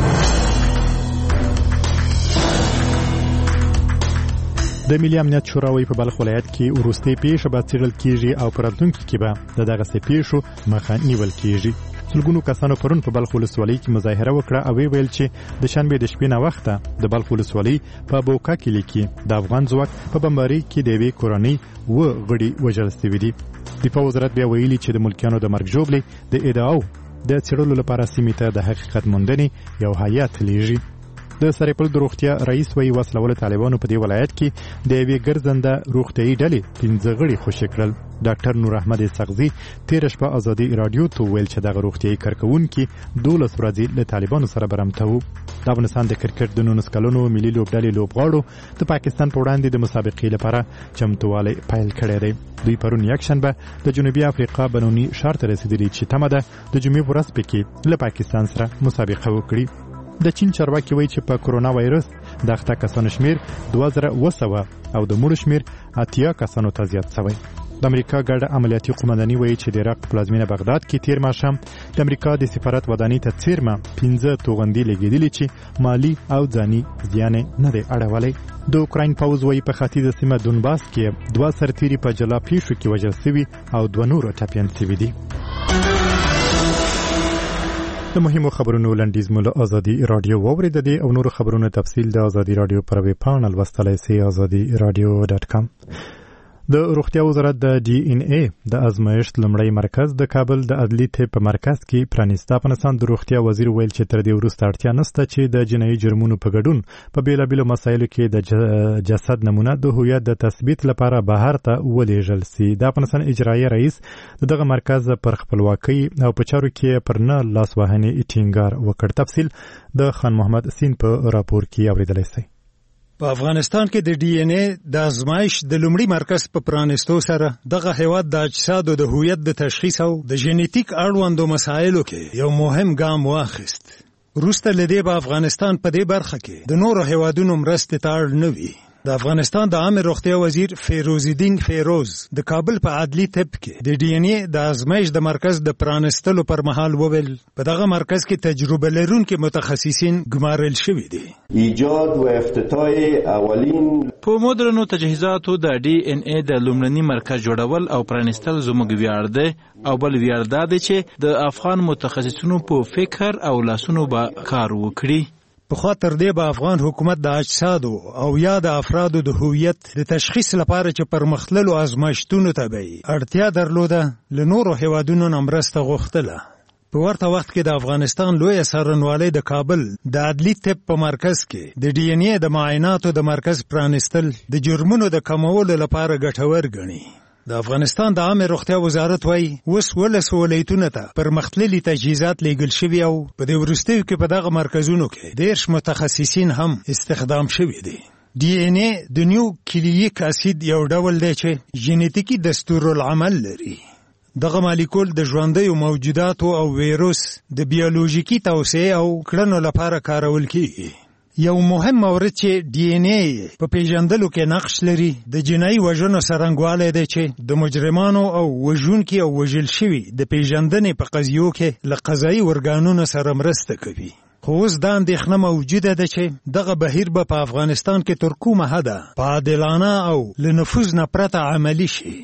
د ملي امنیت شوراوي په بلخ ولایت کې وروستۍ پیښه به څېړل کیږي او په راتلونکي کې به د دغسې پیښو مخه نیول کیږي. سلګونو کسانو پرون په بلخ ولسوالۍ کې مظاهره وکړه او ویل چې د شنبې د شپې نه وخته د بلخ ولسوالۍ په بوکا کلي کې د افغان ځواک په بمبارۍ کې د یوې کورنۍ غړي وژل شوي دي. دفاع وزارت بیا ویلي چې د ملکیانو د مرګ ژوبلې د ادعاو د څېړلو لپاره سیمې ته د حقیقت موندنې یو هیات لیږي. د سرپل د روغتیا رئیس وایي وسلوالو طالبانو په دې ولایت کې د یوې ګرځنده روغتیایي ډلې 15 غړي خوشي کړل. ډاکټر نور احمد سغزي تیر شپه ازادي رادیو ته ویل چې دغه روغتیایي کارکونکي 12 ورځې له طالبانو سره برمته وو. د افغانستان د کرکټ د 19 کلونو ملي لوبډلې لوبغاړو د پاکستان په وړاندې د مسابقې لپاره چمتووالی پیل کړی دی. دوی پرون یکشنبه د جنوبي افریقا بنوني ښار ته رسیدلي چې تمه ده د جمعې په ورځ پکې له پاکستان سره مسابقه وکړي. د چین چارواکي وایي چې په کرونا وایرس د اخته کسانو شمیر 2200 او د مړو شمیر 80 کسانو ته زیات شوی. د امریکا ګډ عملیاتي قومنداني وایي چې د عراق پلازمینه بغداد کې تیر ماښام د امریکا د سفارت ودانۍ ته څیرمه 15 توغندي لګېدلې چې مالی او ځاني زیان نه دی اړولی. د اوکراین پوځ وایي په ختیځه سیمه دونباس کې 2 سرتیري په جلا پیښو کې وژل شوي او 2 نور ټپیان شوي دي. د مهمو خبرونو لنډیز مو له ازادي رادیو واورېد دي او نور خبرونو تفصیل د ازادي رادیو پر ویب پاڼه لوستلای سئ azadiradio.com. د روغتیا وزارت د ډي ان ای د ازمایښت لمړی مرکز د کابل د عدلي طب په مرکز کې پرانیسته. افغانستان د روغتیا وزیر ویل چې تر دې وروسته اړتیا نشته چې د جنایي جرمونو په ګډون په بیلابیلو مسایلو کې د جسد نمونه د هویت د تثبیت لپاره بهر ته ولېږل سي. د افغانستان اجرایي رئیس دغه مرکز پر خپلواکۍ او په چارو کې پر نه لاس وهنې ټینګار وکړ. تفصیل د خان محمد سین په راپور کې اوریدلی سئ. په افغانستان کې د ډي ان ای د ازمایش د لومړي مرکز په پرانیستو سره دغه هیواد د اجسادو د هویت د تشخیص او د ژنیټیک اړوندو مسایلو کې یو مهم ګام واخیست. وروسته له دې به افغانستان په دې برخه کې د نورو هیوادونو مرستې ته اړ نه وي. د افغانستان د عامه روغتیا وزیر فیروز الدین فیروز د کابل په عدلي طب کې د ډي ان ای د ازمایش د مرکز د پرانیستلو پر مهال وویل په دغه مرکز کې تجربه لرونکي متخصصین ګمارل شوي دي. ایجاد و افتتاح اولین په مدرنو تجهیزاتو د ډي ان ای د لومړني مرکز جوړول او پرانیستل زموږ ویاړ دی او بل ویاړ دا دی چې د افغان متخصصینو په فکر او لاسونو به کار وکړي. پخوا تر دې به افغان حکومت د اجسادو او یا د افرادو د هویت د تشخیص لپاره چې پرمختللو ازمایښتونو ته به اړتیا درلوده له نورو هیوادونو نه مرسته غوښتله. په ورته وخت کې د افغانستان لویه څارنوالۍ د کابل د عدلي طب په مرکز کې د ډي ان ای د معایناتو د مرکز پرانیستل د جرمونو د کمولو لپاره ګټور ګڼي. د افغانستان د عامه روغتیا وزارت وایي اوس 12 ولایتونو ته پرمختللي تجهیزات لیږل شوي او په دې وروستیو کې په دغه مرکزونو کې 10 متخصصین هم استخدام شوي دي. ډي ان ای د نیوکلیک اسید یو ډول دی چې ژنیټیکي دستورالعمل لري. دغه مالیکول د ژوندیو موجوداتو او ویروس د بیولوژیکي توسعه او کړنو لپاره کارول کیږي. یو مهم مورد چې ډي ان ای په پیژندلو کې نقش لري د جنایي وژنو څرنګوالی دی چې د مجرمانو او وژونکي او وژل شوي د پیژندنې په قضیو کې له قضایي ارګانونو سره مرسته کوي. خو اوس دا اندېښنه موجوده ده چې دغه بهیر به په افغانستان کې تر کومه حده په عادلانه او له نفوذ نه پرته عملي شي.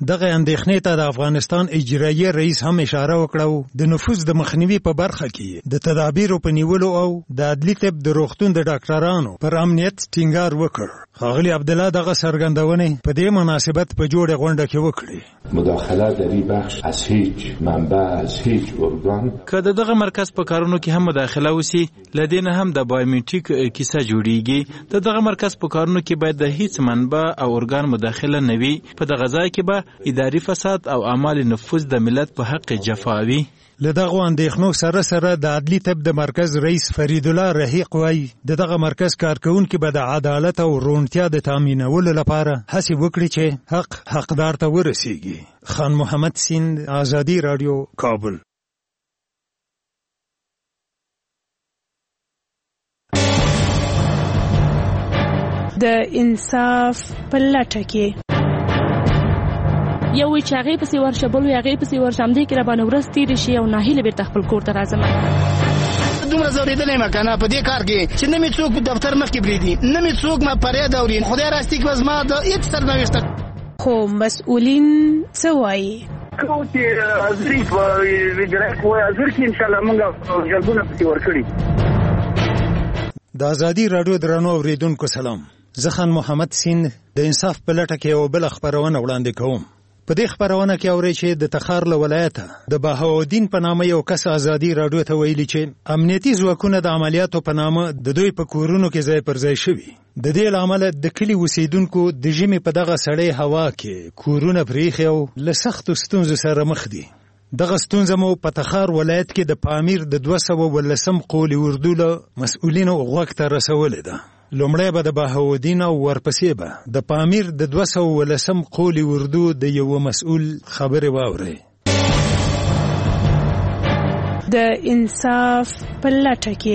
دغه اندېښنې ته د افغانستان اجرایي رئیس هم اشاره وکړه د نفوذ د مخنیوي په برخه کې د تدابیرو په نیولو او د عدلي طب د روغتون د ډاکټرانو پر امنیت ټینګار وکړ. ښاغلي عبدالله دغه څرګندونې په دې مناسبت په جوړه غونډه کې وکړې. مداخله در این بخش از هیچ منبع از هیچ ارگان که دغه مرکز په کارونو کې هم مداخله وسی لدین هم د بایومټریک کیسه جوړیږي. دغه مرکز په کارونو کې باید د هیڅ منبع او ارگان مداخله نه وي. په دغه ځای کې به اداري فساد او اعمال نفوذ د ملت په حق جفاوي. له دغه اندېښنو سره د عدلي طب د مرکز رئیس فرید الله رحیق وایي دغه مرکز کارکونکي به د عدالت او روڼتیا د تامینولو لپاره هڅې وکړي چې حقدار ته ورسیږي. خان محمد سیند، آزادی رادیو، کابل. د انصاف په لټه کې یو چې هغه پسې ورشه بل هغه پسې ورشه هم دې کې را باندې ورځ تیرې شي او ناهیله بیرته خپل کور ته راځم. دومره زورېدلی یم کنه په دې کار کې چې نه مې څوک په دفتر مخکې پرېږدي، نه مې څوک ما فریاد اوري. خدای راستي کې زما د هېڅ سرنوشت خو مسؤلین څه وایي؟ کوم چې حاضري په وزارت وایي حاضر کې انشاءالله موږ جلبونه پسې ورکړي. د آزادي راډیو درنو اورېدونکو سلام. زه خان محمد سیند د انصاف په لټه کې یو بل خبرونه وړاندې کوم. په دې خبرونه کې اورئ چې د تخار له ولایته د بهاءالدین په نامه یو کس آزادي راډیو ته ویلي چې امنیتي ځواکونه د عملیاتو په نامه د دوی په کورونو کې ځای پر ځای شوي. د دې له امله د کلي اوسیدونکو د ژمي په دغه سړې هوا کې کورونه پرېښي او له سختو ستونزو سره مخ دي. دغه ستونزه مو په تخار ولایت کې د پامیر د 213 قول اردو له مسؤلینو غوږ ته رسولې ده. لومړی به د بهاءالدین او ورپسې به د پامیر د 213 قول اردو د یو مسؤل خبرې واورئ. د انصاف په لټه کې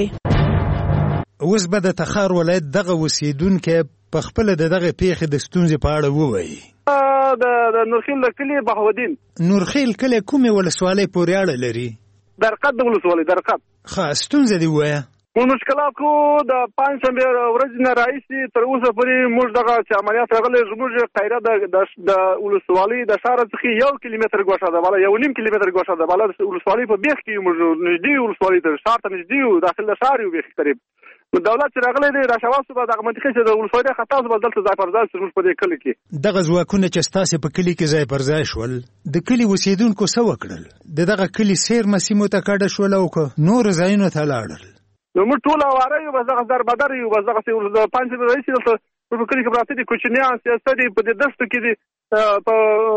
اوس به د تخار ولایت دغه اوسیدونکي په خپل دغه پیښې د ستونزې په اړه ووایي. د نورخیل کلی بهاءالدین. نورخیل کلی کومې ولسوالۍ پورې اړه لري؟ درقد د ولسوالۍ درقد. ښه ستونزه دې ووایه. مشکلات کو د پنځشنبه ورځې نه راځي تر اوسه پورې موږ دغه چې عملیات راغلي زموږ قایره د ولسوالۍ د شهر څخه 1 کیلومتر ګوښه ده بالا 1.5 کیلومتر ګوښه ده بالا ولسوالۍ په بیخ کې موږ نږدې ولسوالۍ ته شهر ته نږدې داخل شهر یو بیخ قریب دولت چې راغلي دی را شواس په دغه منطقه چې د ولسوالۍ خطا زو بدلته ځای پر ځای زموږ په دې کلی کې دغه ځواکونه چې تاسو په کلی کې ځای پر ځای شول د کلی اوسیدونکو څه وکړل؟ دغه کلی سیر مسیمو ته کډه شول او نور ځایونو ته لاړل. نو موږ ټول واره یو بس دغه در بدر یو بس دغه پنځه رئیس دلته په کلی کې پراته دي کوچنیان سیاست دي په دې دشت کې دي په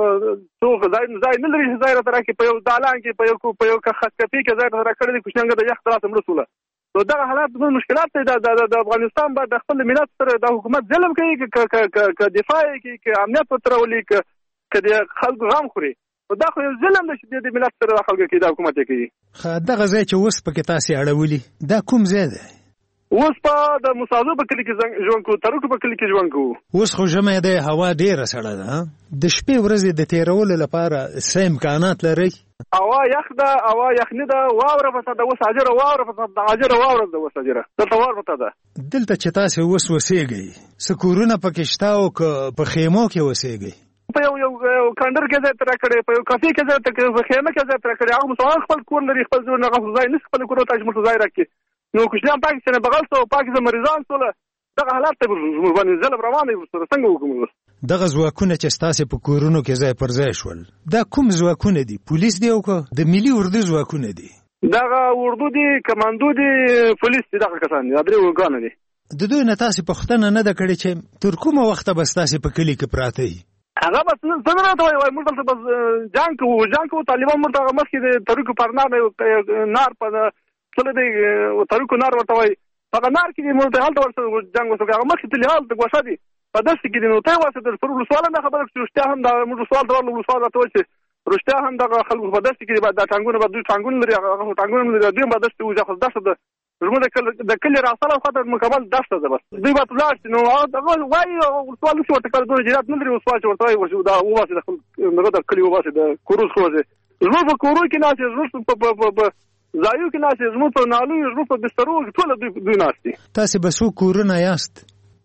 څو ځای نه لري ځای راته کې په یو دالان کې په یو خط کپی کې ځای راته کړی دي کوچنیان د یخ درات مرسوله. نو دغه حالات د مشکلات د افغانستان بعد د خپل ملت سره د حکومت ظلم کوي ک دفاع کوي ک امنیت وترولي ک د خلکو غم خوري. دا خو یو ظلم دی چې د ملت سره د خلکو کې د حکومت کوي. دغه ځای چې اوس پکې تاسو اړولي دا کوم ځای دی؟ اوس په د مصازو په کلی کې ژوند کوو ترکو په کلی کې ژوند کوو. اوس خو ژمی دی هوا ډیره سړه ده د شپې ورځې د تیرولو لپاره څه امکانات لرئ؟ هوا یخ ده هوا یخني ده واوره پته ده اوس اجره واوره پته ده اجره واوره ده اوس اجره دلته واوره پته ده. دلته چې تاسو اوس وسیږئ څه کورونه پکې شته او په خیمو کې وسیږئ؟ په یو کندر کې ځای تر کړې په یو کافي کې ځای تر کړې په خیمه کې ځای تر کړې هغه مسوان خپل کور لري خپل ځای نه غوځای نه خپل کور ته چې ځای راکړي. نو کوشنیان پاکستان بغل ته پاکستان مریضان ټول دغه حالات ته باندې ځل روانه سره څنګه وکړو؟ دغه ځواکونه چې تاسو په کورونو کې ځای پر ځای شول دا کوم ځواکونه دي؟ پولیس دی او د ملي اردو ځواکونه دي؟ دغه اردو دي کمانډو دي پولیس دي دغه کسان دي درې وګان دي. د دوی نه تاسو پوښتنه نه ده کړې چې تر کومه وخته بس تاسو په کلی کې پراته یې؟ هغه بس څنګه راته وایي موږ دلته بس جنگ کوو طالبان موږ هغه مخکې د ترکو پرنار نار په څلې دی ترکو نار ورته وایي هغه نار کې موږ ته حالت ورسره جنگ وسو هغه مخکې تل حالت غوښه دي په داسې کې نو ته واسه د پرو سوال نه خبره چې رښتیا هم دا موږ سوال درلو سوال راته وایي رښتیا هم دغه خلکو په داسې کې بعد د ټانګونو بعد دوی ټانګونو لري هغه ټانګونو لري دوی بعد داسې وځه خو داسې زموږ د کلی راسره خاطر مکمل داسته ده بس دوی به لاړ نو هغه وایي سوال نشي ورته کړی دوی جرات نه لري سوال چې ورته وایي دا واسه د خپل دغه د کلی واسه د کوروز خوځي زموږ په کورو کې ناس زموږ په ځایو کې ناس زموږ په نالو زموږ په بسترو ټول دوی ناس دي. تاسو به څو کورونه یاست؟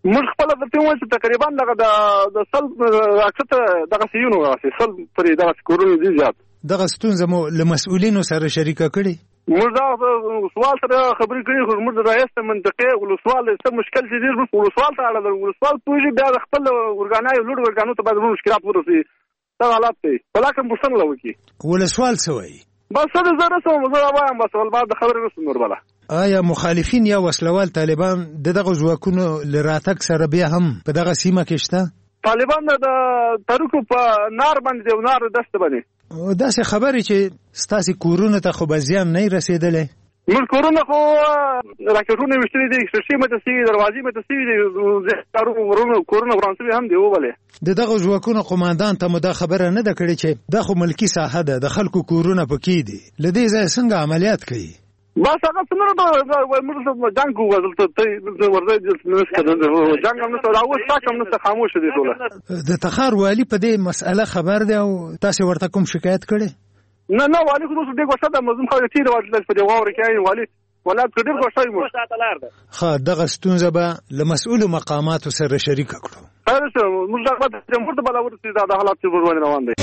موږ خپل درته وایم چې تقریبا د سل اکثر دغه سيونو راسي سل پرې دغه کورونه دي زیات دغه ستونزه مو له مسؤلینو سره شریکه کړي موږ دا سوال سره خبرې کړې خو موږ د رئیس منطقې ولسوال څه مشکل چې دې ولسوال ته اړه ولسوال پوجي بیا خپل ورګانای لوړ ورګانو ته باید مشکلات ورسي دا حالات دی بلکې بوسن لوي ولسوال سوي بس دا زره سم زه وایم بس ول بعد خبرې رسو نور بلا آیا مخالفین یا وسلوال طالبان دغه ځواکونو لراتک سره بیا هم په دغه سیمه کې شته طالبان د تاریخ په نار باندې او نار دسته باندې دا څه خبرې چې ستاسو کورونه ته خو بزیان نه رسیدلې موږ کورونه خو راکټونه وشتري دي شیشه مته سي دروازې مته سي زه کارونه کورونه فرانسوي هم دی وبله دغه ځواکونو قوماندان ته مو دا خبره نه ده کړې چې دا خو ملکی ساحه ده د خلکو کورونه پکې دي لدې ځای څنګه عملیات کوي بس هغه څنګه دا موږ جنگ وغوړل ته ورته جنگ هم نو راوځ تاسو هم نو خاموش دي ټول د تخار والی په دې مسأله خبر دی او تاسو ورته کوم شکایت کړي نه والی خو دې غوښته د مزم خو تیر وځل په دی واره کې والی ولا څه ډیر غوښتای مو خا دغه ستونزه به له مسؤلو مقاماتو سره شریک کړو تاسو موږ د جمهور د بلاور د حالات په ور روان دي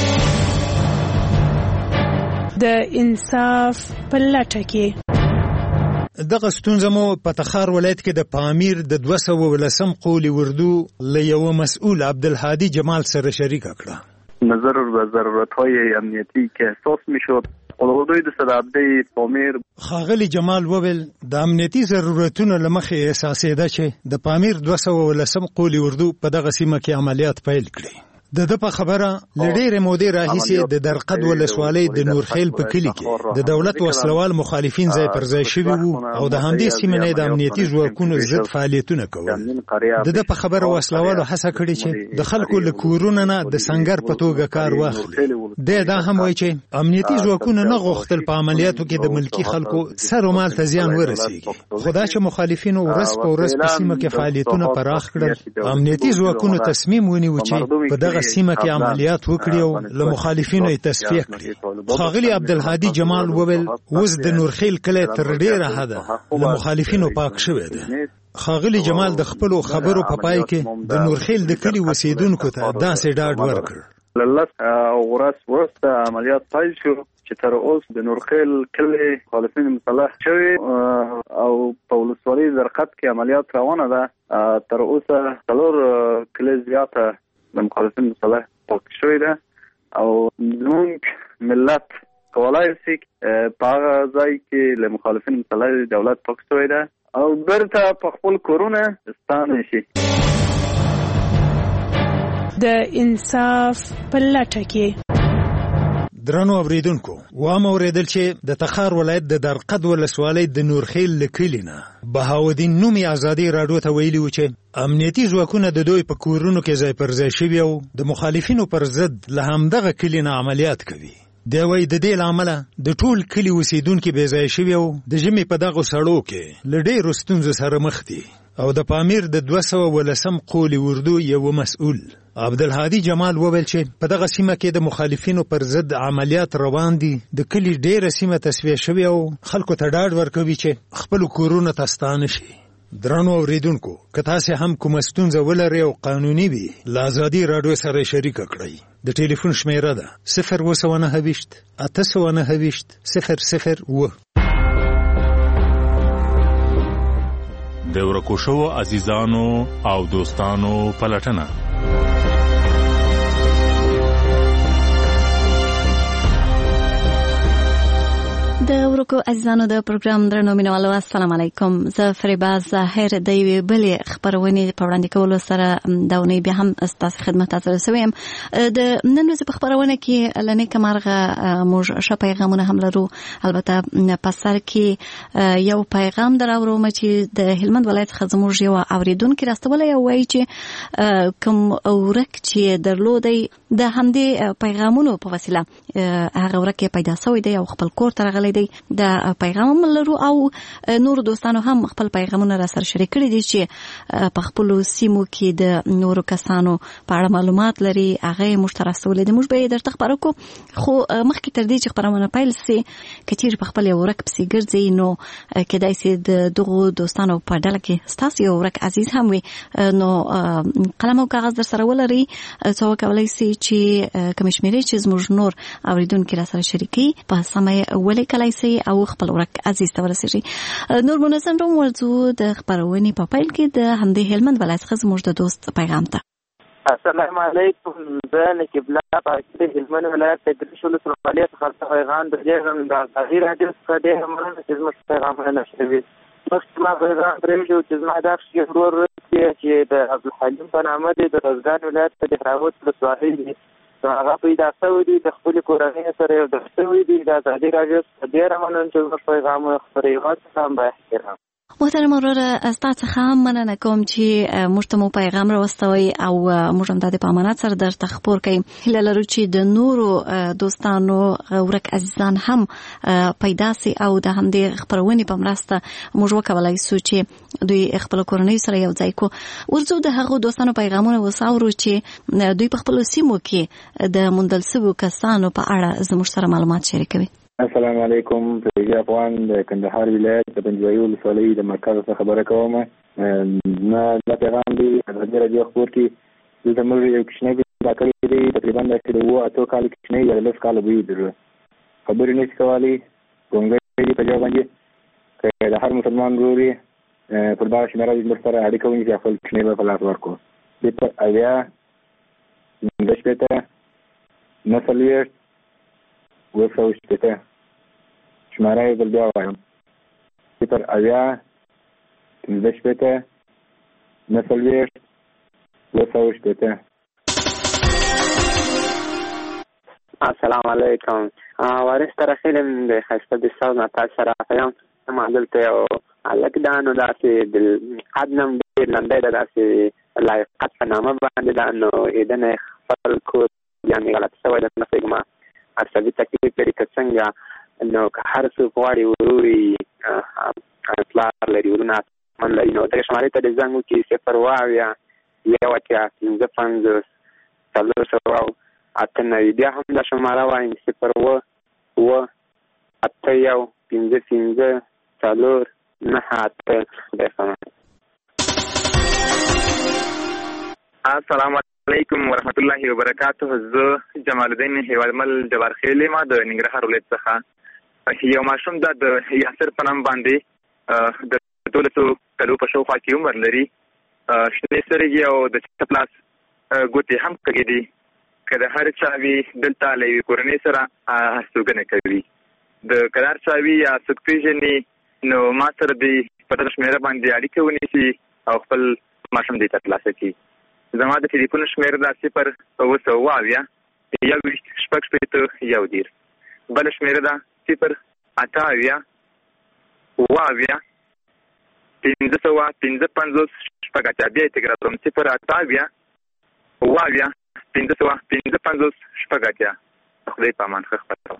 د انصاف په لټه کې دغه ستونزه مو په تخار ولایت کې د پامیر د 210 قولي اردو له یو مسؤل عبدالهادی جمال سره شریک کړه نظر و ضرورت‌های امنیتی که احساس می‌شد قلعه‌های د صدابدی پامیر خاغلی جمال وویل د امنیتی ضرورتونو لمخې احساسېده چې د پامیر 210 قولي اردو په دغه سیمه کې عملیات پیل کړي د په خبره لډېرې مودې راهیسې د درقد ولسوالۍ د نورخیل په کلي کې د دولت وسلوال مخالفین ځای پر ځای شوي وو او د همدې سیمې نه د امنیتي ځواکونو ضد فعالیتونه کول د په خبره وسلوالو هڅه کړې چې د خلکو له کورونو نه د سنگر په توګه کار واخلي دا هم وایي چې امنیتي ځواکونو نه غوښتل په عملیاتو کې د ملکی خلکو سر او مال ته زیان ورسیږي خدا چې مخالفینو ورځ په ورځ په سیمه کې فعالیتونه پراخ کړل امنیتي ځواکونو تصمیم ونیو چې په دغه سیمه کې عملیات وکړي او له مخالفینو یې تصفیه کړي خاغلی عبدالهادی جمال وویل اوس د نورخیل کلی تر ډیره حده له مخالفینو پاک شوی دی خاغلی جمال د خپل خبرو په پای کې د نورخیل د کلی اوسیدونکو ته داسې ډاډ ورکړ للت ورځ ورسته عملیات پیل شو چې تر اوس د نورخیل کلی مخالفین مسلح شوی او په ولسوالۍ زرقد کې عملیات روانه ده تر اوسه څلور کلی زیاته د مخالفین مسلح پاک شوی ده او زمونږ ملت کولای شي په هغه ځای کې له مخالفین مسلح دولت پاک شوی ده او برته په خپل کورونه ستانه شي د انصاف په لټه کې درنو اوریدونکو وامه اوریدل چې د تخار ولایت د درقد ولسوالۍ د نورخیل لکلینا بهاودین نومي ازادي راډیو ته ویلي و چې امنیتي ځواکونه د دوی په کورونو کې ځای پر ځای شوي او د مخالفینو پر ضد له همدغه کلینا عملیات کوي دی وایي د دې له امله د ټول کلي اوسیدونکي بې ځایه شوي او د ژمي په دغو سړو کې له ډېرو ستونزو سره مخ دي او د پامیر د 210 قولي اردو یو مسؤل عبدالهادی جمال وویل چې په دغه سیمه کې د مخالفینو پر ضد عملیات روان دي د کلي ډېره سیمه تصفیه شوې او خلکو ته ډاډ ورکوي چې خپل کورونه ته ستانه شي درنو اوریدونکو که تاسو هم کومه ستونزه ولرئ او قانوني وي له ازادي راډیو سره شریک کړئ د ټلیفون شمیره ده 029 د ورکو شوو عزیزانو او دوستانو پلټنه د ورکو عزیزانو د پروګرام درنو مینوالو السلام علیکم زه فریبا ظاهر د یوې بلې خبرونې په وړاندې کولو سره دا ونې بیا هم ستاسو خدمت ته رسوم د نن ورځې په خبرونه کې لنې کمرغه موږ ش پیغامونه هم لرو البته په سر کې یو پیغام دراوړو چې د هلمند ولایت خزموږ یو اوریدونکو راستوله یو وایي چې کوم اورک چې درلودي د همدې پیغامونو په وسیله هغه ورکه پیدا شوی دی او خپل کور ته راغلی شوی دی د پیغام لرو او نور دوستانو هم خپل پیغامونه را سره شریک کړي دي چې په خپل سیمو کې د نورو کسانو په اړه معلومات لري هغه مشترکول دي. موږ به درته خبرو کو خو مخکې تر دې چې خبرونه پیل سي کچیر په خپل ورک پسې ګرځي نو کدای سي د دغه دوستانو په ډله کې ستاسو یو ورک عزیز هم وي نو قلم او کاغذ در سره ولري څو کولای سي چې کمشمیري چې زموږ نور اوریدونکو را سره شریکي په سمه ولې کولای سي او خپل ورک عزیز ته ورسیږي. نور منظم روم ورزو د خبرونې په پیل کې د همدې هلمند ولایت څخه زموږ د دوست پیغام ته. السلام علیکم. زه نقیب الله پاکستان هلمند ولایت تدریس ولسوالۍ څخه پیغام درځم د ازادي راډیو څخه ډېر مننه چې زموږ پیغامونه نشروي. مخکې ما پیغام پرېښود چې زما دا ورور چې د عبدالحلیم په نامه دی د روزګان ولایت په دهراوت ولسوالۍ دی هغه پیدا شوی دی د خپلې کورنۍ سره یو ځای شوی دی. د ازادي راډیو څخه ډېره مننه چې زموږ پیغامونه خپروي. هم با احترام. محترم وروره ستاسو څخه مننه کوم چې موږ ته مو پیغام راوستوي او موږ هم د امانت سره درته خبر کوي. هیله لرو چې د نورو دوستانو ورک عزیزان هم پیدا سي او د همدې خبرونې په مرسته موږ وکولای شو چې دوی خپل کورنۍ سره یو ځای کو. ورزو د هغو دوستانو پیغامونه وساورو چې دوی په خپل سیمو کې د موندل شویو کسانو په اړه زموږ سره معلومات شریکوي. السلام علیکم. فریضه افغان د کندهار ولایت د پنجوایي ولسوالۍ د مرکز څخه خبره کوم. ما دا پیغام دی د راډیو خبر کې دلته موږ یو کوچنی پیدا کړی دی تقریبا د 7 کال کوچنی یا 10 کال وی دی خبرې نشي کولی ګونګې په جواب باندې که د هر مسلمان ګوري پر دا شمېره د سره اړیکه ونیسي چې خپل کوچنی په لاس ورکړو. د اویا د شپته نسل وسوشته شماره بل بیا وایم پر اویا د شپته نسل وسوشته. السلام علیکم. وارث تر خیلم د خسته د ساز نتا سره پیام ما دلته او الکدانو داسې د قدم ډیر لنډه داسې لایقت په نامه باندې دا نو اېدنه خپل کو یعنی غلط شوی د نفسګما ارشدي تکلیف لري که څنګه نو که هر څوک غواړي وروري پلار لري ورونه من لري نو دغه شمارې ته د زنګ وکړي 0 یو اتیا 55 څلور 9 بیا هم دا شماره وایم 0 اته یو 55 څلور 9 السلام علیکم ورحمت الله وبرکاته. زه جمال الدین هیوادمل جبار خیلی ما د ننګرهار ولایت څخه یو ماشوم د یاسر په نام باندې د 12 کلو په شاوخوا کې عمر لري. شنې سترګې او د چپلاس ګوتې هم کږې دي. که د هر چا وي دلته له یوې کورنۍ سره هستوګنه کوي. د کدار چا وي یا څوک پېژني نو ما سره دی په دغه شمېره باندې اړیکه ونیسي او خپل ماشوم دی ترلاسه کړي. زما د ټلیفون شمېره دا 0 یو 6 یو دیر. بل شمېره دا 0 8 واویا 555 شپږ بیا تکرار 0 8 واویا 555 شپږ. خدای په امان خبره.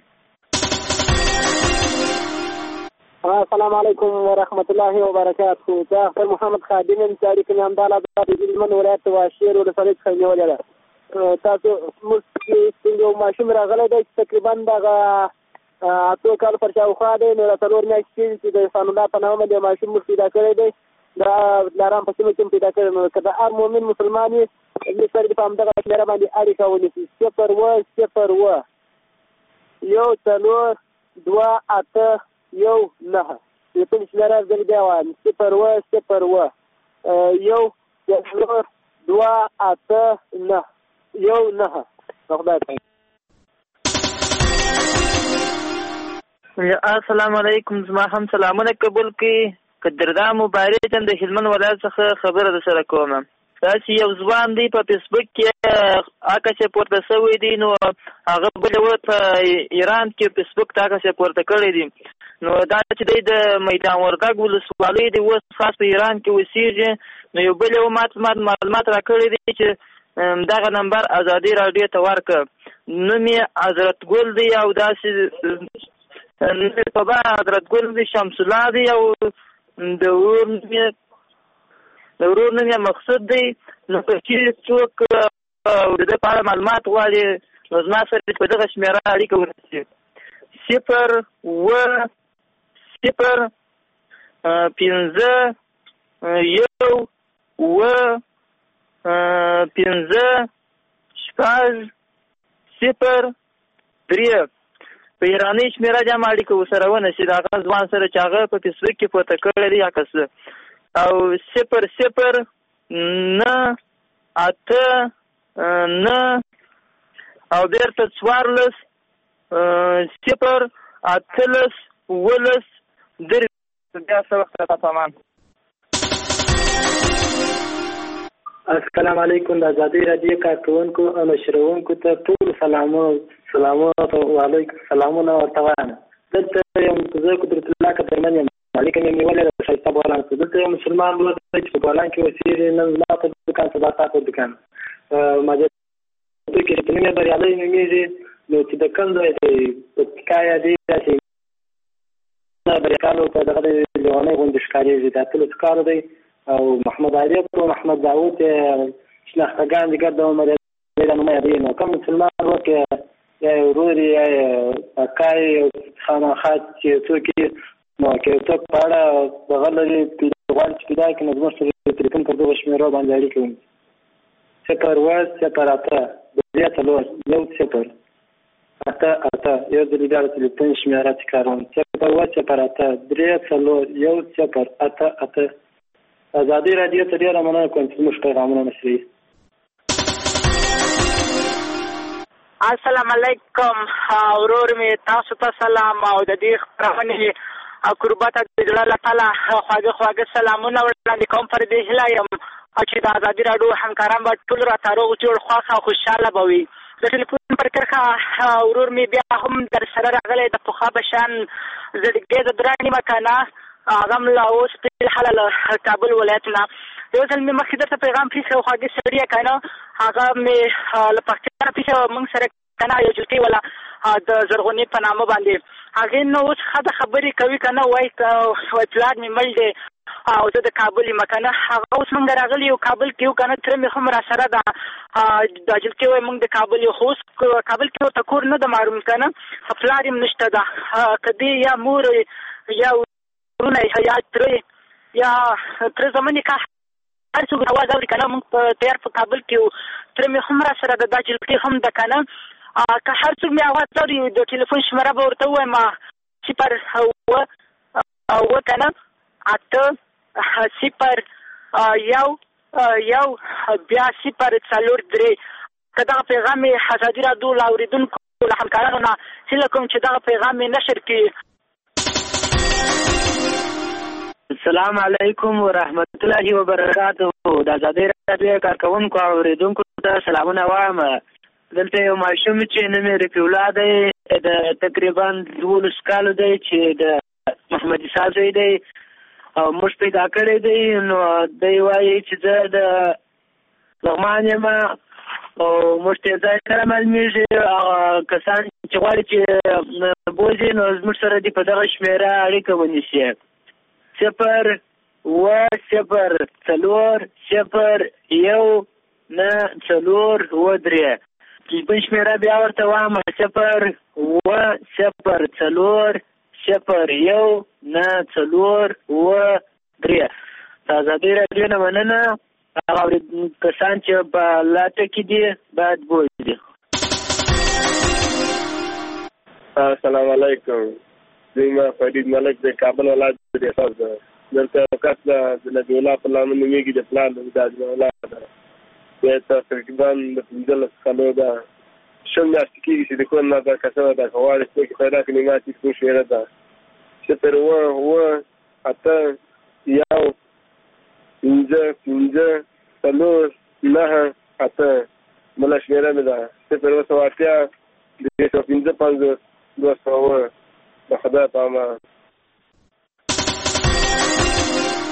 السلام علیکم ورحمت الله وبرکاته. دا خپل محمد خادم تاریخ نامدار د هلمند ولایت واشیر ولسوالۍ څخه نیولې ده. تاسو موږ یو ماشوم راغلی دی تقریبا دغه 8 کال پر شاوخوا دی نو 4 میاشتې چې د انسان الله په نامه د ماشوم موږ پیدا کړی دی دا لارام په سیمه کې پیدا کړی نو که د هر مؤمن مسلمان یې د سره په همدغه شمېره باندې اړیکه ونیسي 0 یو 2 8 یو 9 یو په شمېره ځل بیا وایم 0 یو 2 8 9 یو 9. خدای السلام علیکم. زما هم سلامونه قبول کړئ. قدردان مبارک د هلمند ولایت څخه خبره در سره کوم. داسې یو ځوان دی په فیسبوک کې عکس پورته شوی دی نو هغه بل په ایران کې فیسبوک ته عکس پورته کړی دی نو دا چې دی د میدان وردګ ولسوالۍ دی اوس خاص په ایران کې اوسېږي نو یو بل معلومات راکړی دی چې دغه نمبر ازادي راډیو ته ورکړه. نوم یې حضرت ګل دی او داسې په با حضرت ګل دی شمس الله دی او د ورور نوم یې مقصود دی. نو که چېرې څوک د ده په اړه معلومات غواړي نو زما سره په دغه شمېره اړیکه ونیسي 0-5-0-5-0-3 په ایراني شمېره جمع اړیکه ورسره ونیسي د هغه ځوان سره چې هغه په فیسبوک کې پورته کړی دی یا که څه او 0-0-9-8-9 او بیرته 14-0-18-19 بیا څه وخت راته پامان. السلام علیکم. د ازادۍ راډیو کارکوونکو او نشرونکو ته ټول سلامونه ورته وایم. دلته زه قدرت الله قدرمن یم. اړیکه مې نیولې ده ښایسته بولان څخه. دلته یو مسلمان ورور دی چې په بولان کې اوسېږي. نن زما په دوکان سبا ستا په دوکان ماجدو کې چې نوم یې بریالی نومېږي. نو چې د کوم ځای دی پکتیکا یا دی داسې بریکانو په دغه دی لیونۍ غوندې ښکارېږي. د اتلس کارو دی او محمد عارف او محمد داود شناختګان دي ګرد عمر یې نومه یادوي. نو کوم مسلمان ورور کې یا ورور یې یا اکا یې خامخا چې څوک یې نو که څوک په اړه دغه لري غواړي چې پیدا کړي نو زموږ سره د تلیفون پر دغه شمېرو باندې اړیکه ونیسي 0-8-3-0-8-8 یو ځل بیا د تلیفون شمېره تکراروم 0-8-3-0-8-8. ازادۍ راډیو ته ډېره مننه کوم چې زموږ پیغامونه نشروي. السلام علیکم. ورور مې تاسو ته سلام او د دې خپرونې قربت د زړه له تله خواږه سلامونه وړاندې کوم. پر دې هیله یم چې د ازادۍ راډیو همکاران به ټول راته روغ جوړ خوښ او خوشحاله به وي. د ټلیفون پر کرښه ورور مې بیا هم در سره راغلی د پخوا په شان زړګۍ د دراني مکانه هغه هم له اوس فلحال له کابل ولایت نه یو ځل مې مخکې درته پیغام پرېښی و خواږه سړیه که نه هغه مې له پښتانه پرېښی و موږ سره که نه یو جلکۍ وله د زرغونې په نامه باندې هغې نو اوس ښه خبرې کوي که نه وایي پلار مې مړ دی او زه د کابل یم که نه هغه اوس موږ راغلي یو کابل کې یو که نه تره مې هم را سره ده دا جلکۍ وایي موږ د کابل یو خو اوس کابل کې ورته کور نه ده معلوم که نه پلار یم نشته ده که دې یا مور یا ورونه یا تره یا تره زمن که هر څوک اواز اوري که نه موږ په تیار په کابل کې یو تره مې هم را سره ده دا جلکۍ هم ده که نه که هر څوک مې اواز اوري د ټلیفون شمېره به ورته ووایم 0 که نه 8 0 1 بیا 0 که دغه پیغام مې ازادي راډیو له اورېدونکو له همکارانو نه هیله کوم چې دغه پیغام مې نشر کړي. السلام علیکم ورحمت الله وبرکاته. د ازادۍ راډیو کارکوونکو او اورېدونکو ته سلامونه وایم. دلته یو ماشوم چې نوم یې رفیع الله دی د تقریبا 12 کالو دی چې د محمد عیسی زوی دی او موږ پیدا کړی دی. نو دی وایي چې زه د لغمان یم او موږ ته ځای سره معلومېږي هغه کسان چې غواړي چې بوځي نو زموږ سره دې په دغه شمېره اړیکه ونیسي 0-0-0-1-4-3 تلیفون شمېره بیا ورته وایم 0-0-0-1-4-3. د ازادۍ راډیو نه مننه. هغه کسان چې په لاټه کې دي باید بوځي. السلام علیکم. زما فرید ملک د کابل ولایت د ریاست ده. دلته وخت د نبی الله په نامه نومېږي د پلان د اولاد ده. دا تقریبا د 15 کالو ده. شل میاشتې کېږي چې د کور نه دا کسه ده غواړي چې پیدا کړي ماتې کوم شمېره ده 0-1-8-5-0-9-8 بله شمېره مې ده 0-8-215-200 د خدای په امان.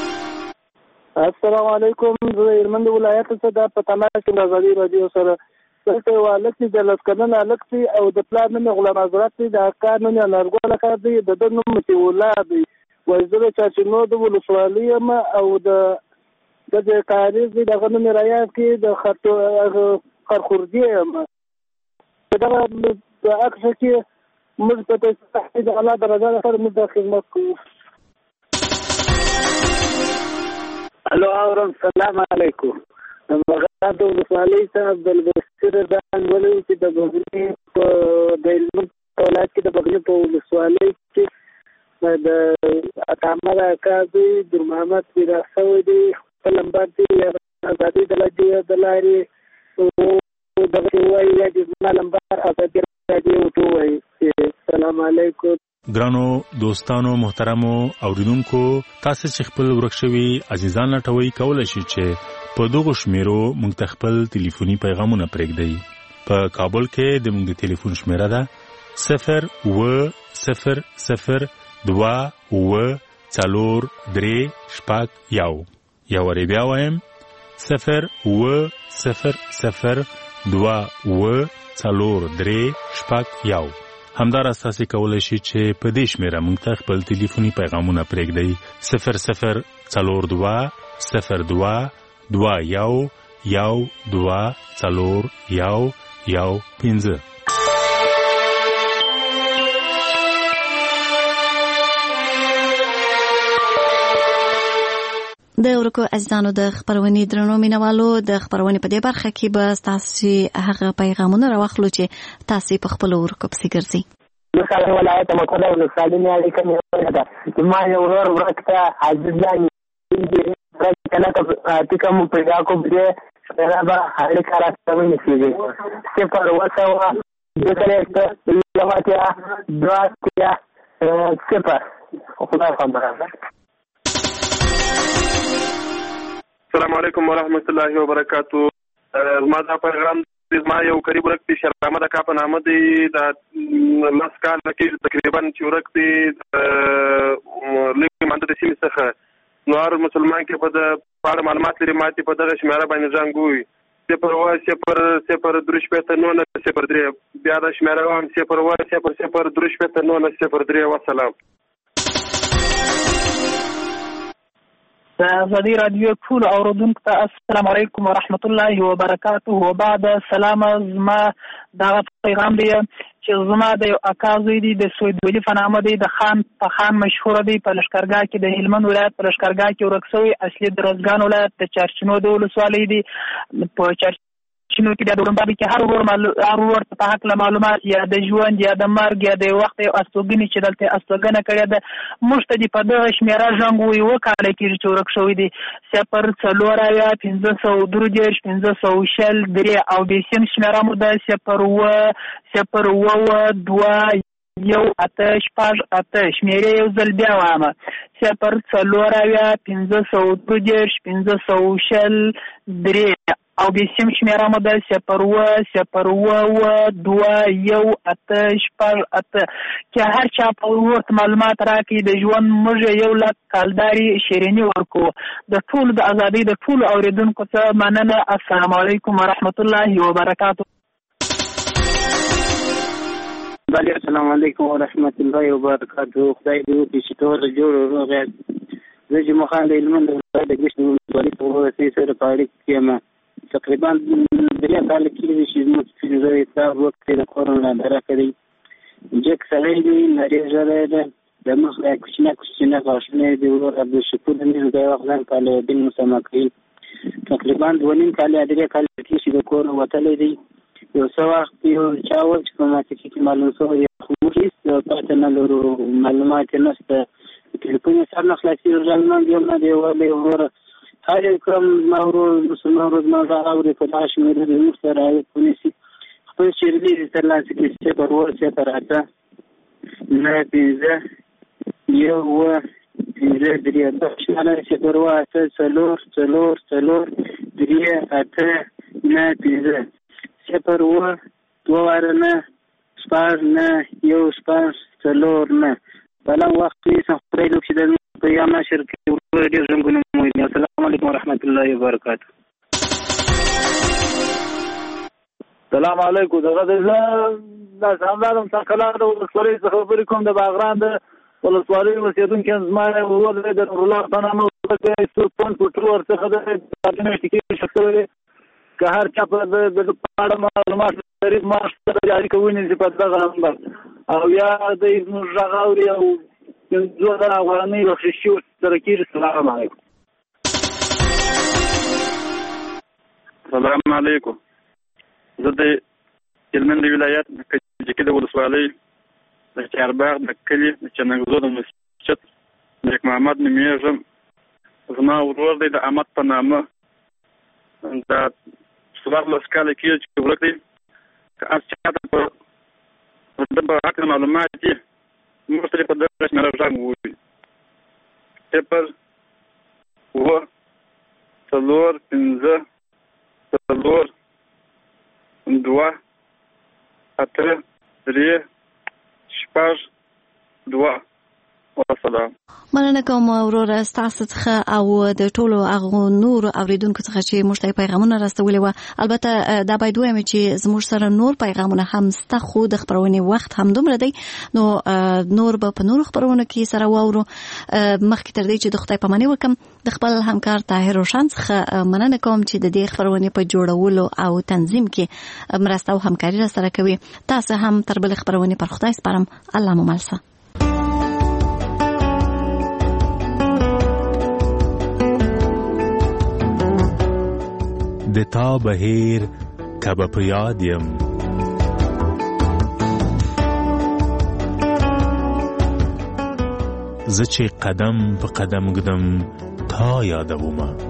السلام علیکم. زه هلمند ولایت څخه د په تماس کې د ازادۍ راډیو سره دلته یو هلک دی د 10 کلن هلک دی او د پلار نوم یې غلام حضرت دی، د کار نوم یې انارګل کار دی، د ده نوم مطیع الله دی. وایي زه د چارچینو د ولسوالۍ یم او د کاریز دی دغه نوم یې رایاد کړي د خرخوردي یم. په دغه عکس کې موږ په تحقیق د الله د رضا لپاره موږ دا خدمت کوو. الو اورم، سلام علیکم. مغرب د ولسوالۍ څخه عبدالبصیر دان ولوي چې د بغلي په د هلمند ولایت کې د بغلي په ولسوالۍ کې د عطامد اکا زوی در محمد پیدا شوی دی. خپل نمبر دی ازادي د لارې دغه وایي یا د زما نمبر ازادي راډیو ته وایي. السلام علیکم. ګرانو دوستانو محترمو اوریدونکو، تاسو چې خپل ورک شوي عزیزان لټوي کولای شئ چې په دغه شمیرو موږ ته خپل ټلیفوني پیغامونه پرېږدئ. په کابل کې د موږ د ټلیفون شمیره ده 020002436. یا وری بیا وایم 020002436. همدارس تاسو کولای شئ چې په دې شمیره موږ ته خپل ټلیفوني پیغامونه پرېږدئ 0022221241115. د ورکو عزیزانو د خبرونې درنو مینوالو، د خبرونې په دې برخه کې به تاسو هغه پیغامونه راوخلو چې تاسو په خپل ورکو پسې ګرځي. مثلا ولایت مکه د سالمه اړیکه مې ده. ما یو ورکته عزیزان دې راځي ته کوم پیدا کو به سره اړیکه راځوي نشي. صفر وسوا دغه لواتیا دواتیا صفر. خدای خبره. السلام علیکم ورحمۃ اللہ وبرکاتہ. ما دا پیغام ما یو قریب ورک دی شرامه د کا په نامه دی د لاس کال کې تقریبا چې ورک دی لکه مانده د سیمې څخه نور مسلمان کې په د پاړه معلومات لري ماتي په دغه شمیره باندې ځانګوي 0 بیا د شمیره وام 0 والسلام. ازادي رادیو ټول اوریدونکو ته السلام علیکم ورحمت الله وبرکاته. وبعد سلام. زما دا پیغام دی چې زما د یو اکا زوی دی د سوید ولی فنامه دی د خان په خان مشهور دی په لشکرګاه کې د هلمند ولایت په لشکرګاه کې ورکسوي. اصلي د روزګان ولایت د چارچینو د ولسوالۍ دی. په چارچینو کې د ډوړمبابي کې هر ور په حق معلومات یا د ژوند یا د مرګ یا د وخت او استوګنی چې دلته استوګنه کړې ده مشتدي په دغه شمیره ژوندوي وکاله کې چې ورک شوی دی 0 او د سیم شمیره مو ده 0 شمیره یو ځل بیا وامه 0 او د سیم شمیره مو ده 0 چې هر چا په ورته معلومات راکړي د ژوند موږ یو لک کالداري شیرینی ورکو. د ټول د ازادي د ټول اوریدونکو څخه مننه. السلام علیکم ورحمت الله وبرکاته. بله السلام علیکم ورحمت الله وبرکاته. خدای دې وکړي چې ټول جوړ روغ یاست. زه چې مخان د هلمند ولایت د ګشت ولسوالۍ په ورسې سره په اړیکه کې یم. تقریبا 3 کال کېږي چې زموږ فلزه حساب وکړ د کورونا درکه دی جک سړی دی نری ژړی ده د مخ کوچنه غاښونه دی ورور عبدالشکور مې د وخت ځان کاله دین مسما کوي. تقریبا 2.5 کال 3 کال کې چې د کور وتلی دی. یو څه وخت یو چا وویل چې په ماته کې معلوم شوی خو موږ هېڅ پته نه لرو، معلومات یې نشته. ټلیفون یې سر نه خلاصېږي ژوند یو نه دی ولی وروره هر یو کوم زما ورور مسلمان ورور زما دا اوري په دغه شمېره د موږ سره رعایت ونیسي. خپل شیریني دې ترلاسه کړي 0 بلا وخت یې خپل لوک چې د پیغام نشر کې ډېر ژوندونه مو. السلام علیکم ورحمت الله وبرکاته. سلام علیکم. دغه د سامدارم څخه د ولسوالۍ څخه خبرې کوم. د باغران د ولسوالۍ اوسېدونکي زما ورور دی د نورالله په نامه څوک په ټول ورڅخه د ټکنالوژي شکل که هر چا په د اړه معلومات لري ما سره جاري کوي چې په دغه نمبر او یا د زموږ غږ اوري او زه د افغاني بخششي سره کېږي. السلام علیکم. السلام علیکم. زه د هلمند ولایت د کجکي د ولسوالۍ د چارباغ د کلي د چنګزو د مسجد نیک محمد نومیږم. زما ورور دی د احمد په نامه د څوارلس کاله کېږي چې ورک دی. که هر چاته په د په حق معلومات دي موږ ته په دغه شمېره غږ ووایي 0 اووه څلور پنځه څلور دوه اته درې شپږ دوه. والسلام. مننه کوم وروره ستاسو څخه او د ټولو هغو نور اوریدونکو څخه چې موږ ته پیغامونه راستولي وو. البته دا باید وایم چې زموږ سره نور پیغامونه هم سته خو د خبرونې وخت هم دومره دی نو نور به په نورو خبرونو کې سره واورو. مخکې تر دې چې د خدای پاماني وکم د خپل همکار طاهر روشن څخه مننه کوم چې د دې خبرونې په جوړولو او تنظیم کې مرسته او همکاري را سره کوي. تاسو هم تر بل خبرونې پر خدای سپارم. الله مو مل شه. د تا بهیر کبه په یاد یم زه چې قدم په قدم ګدم تا یادومه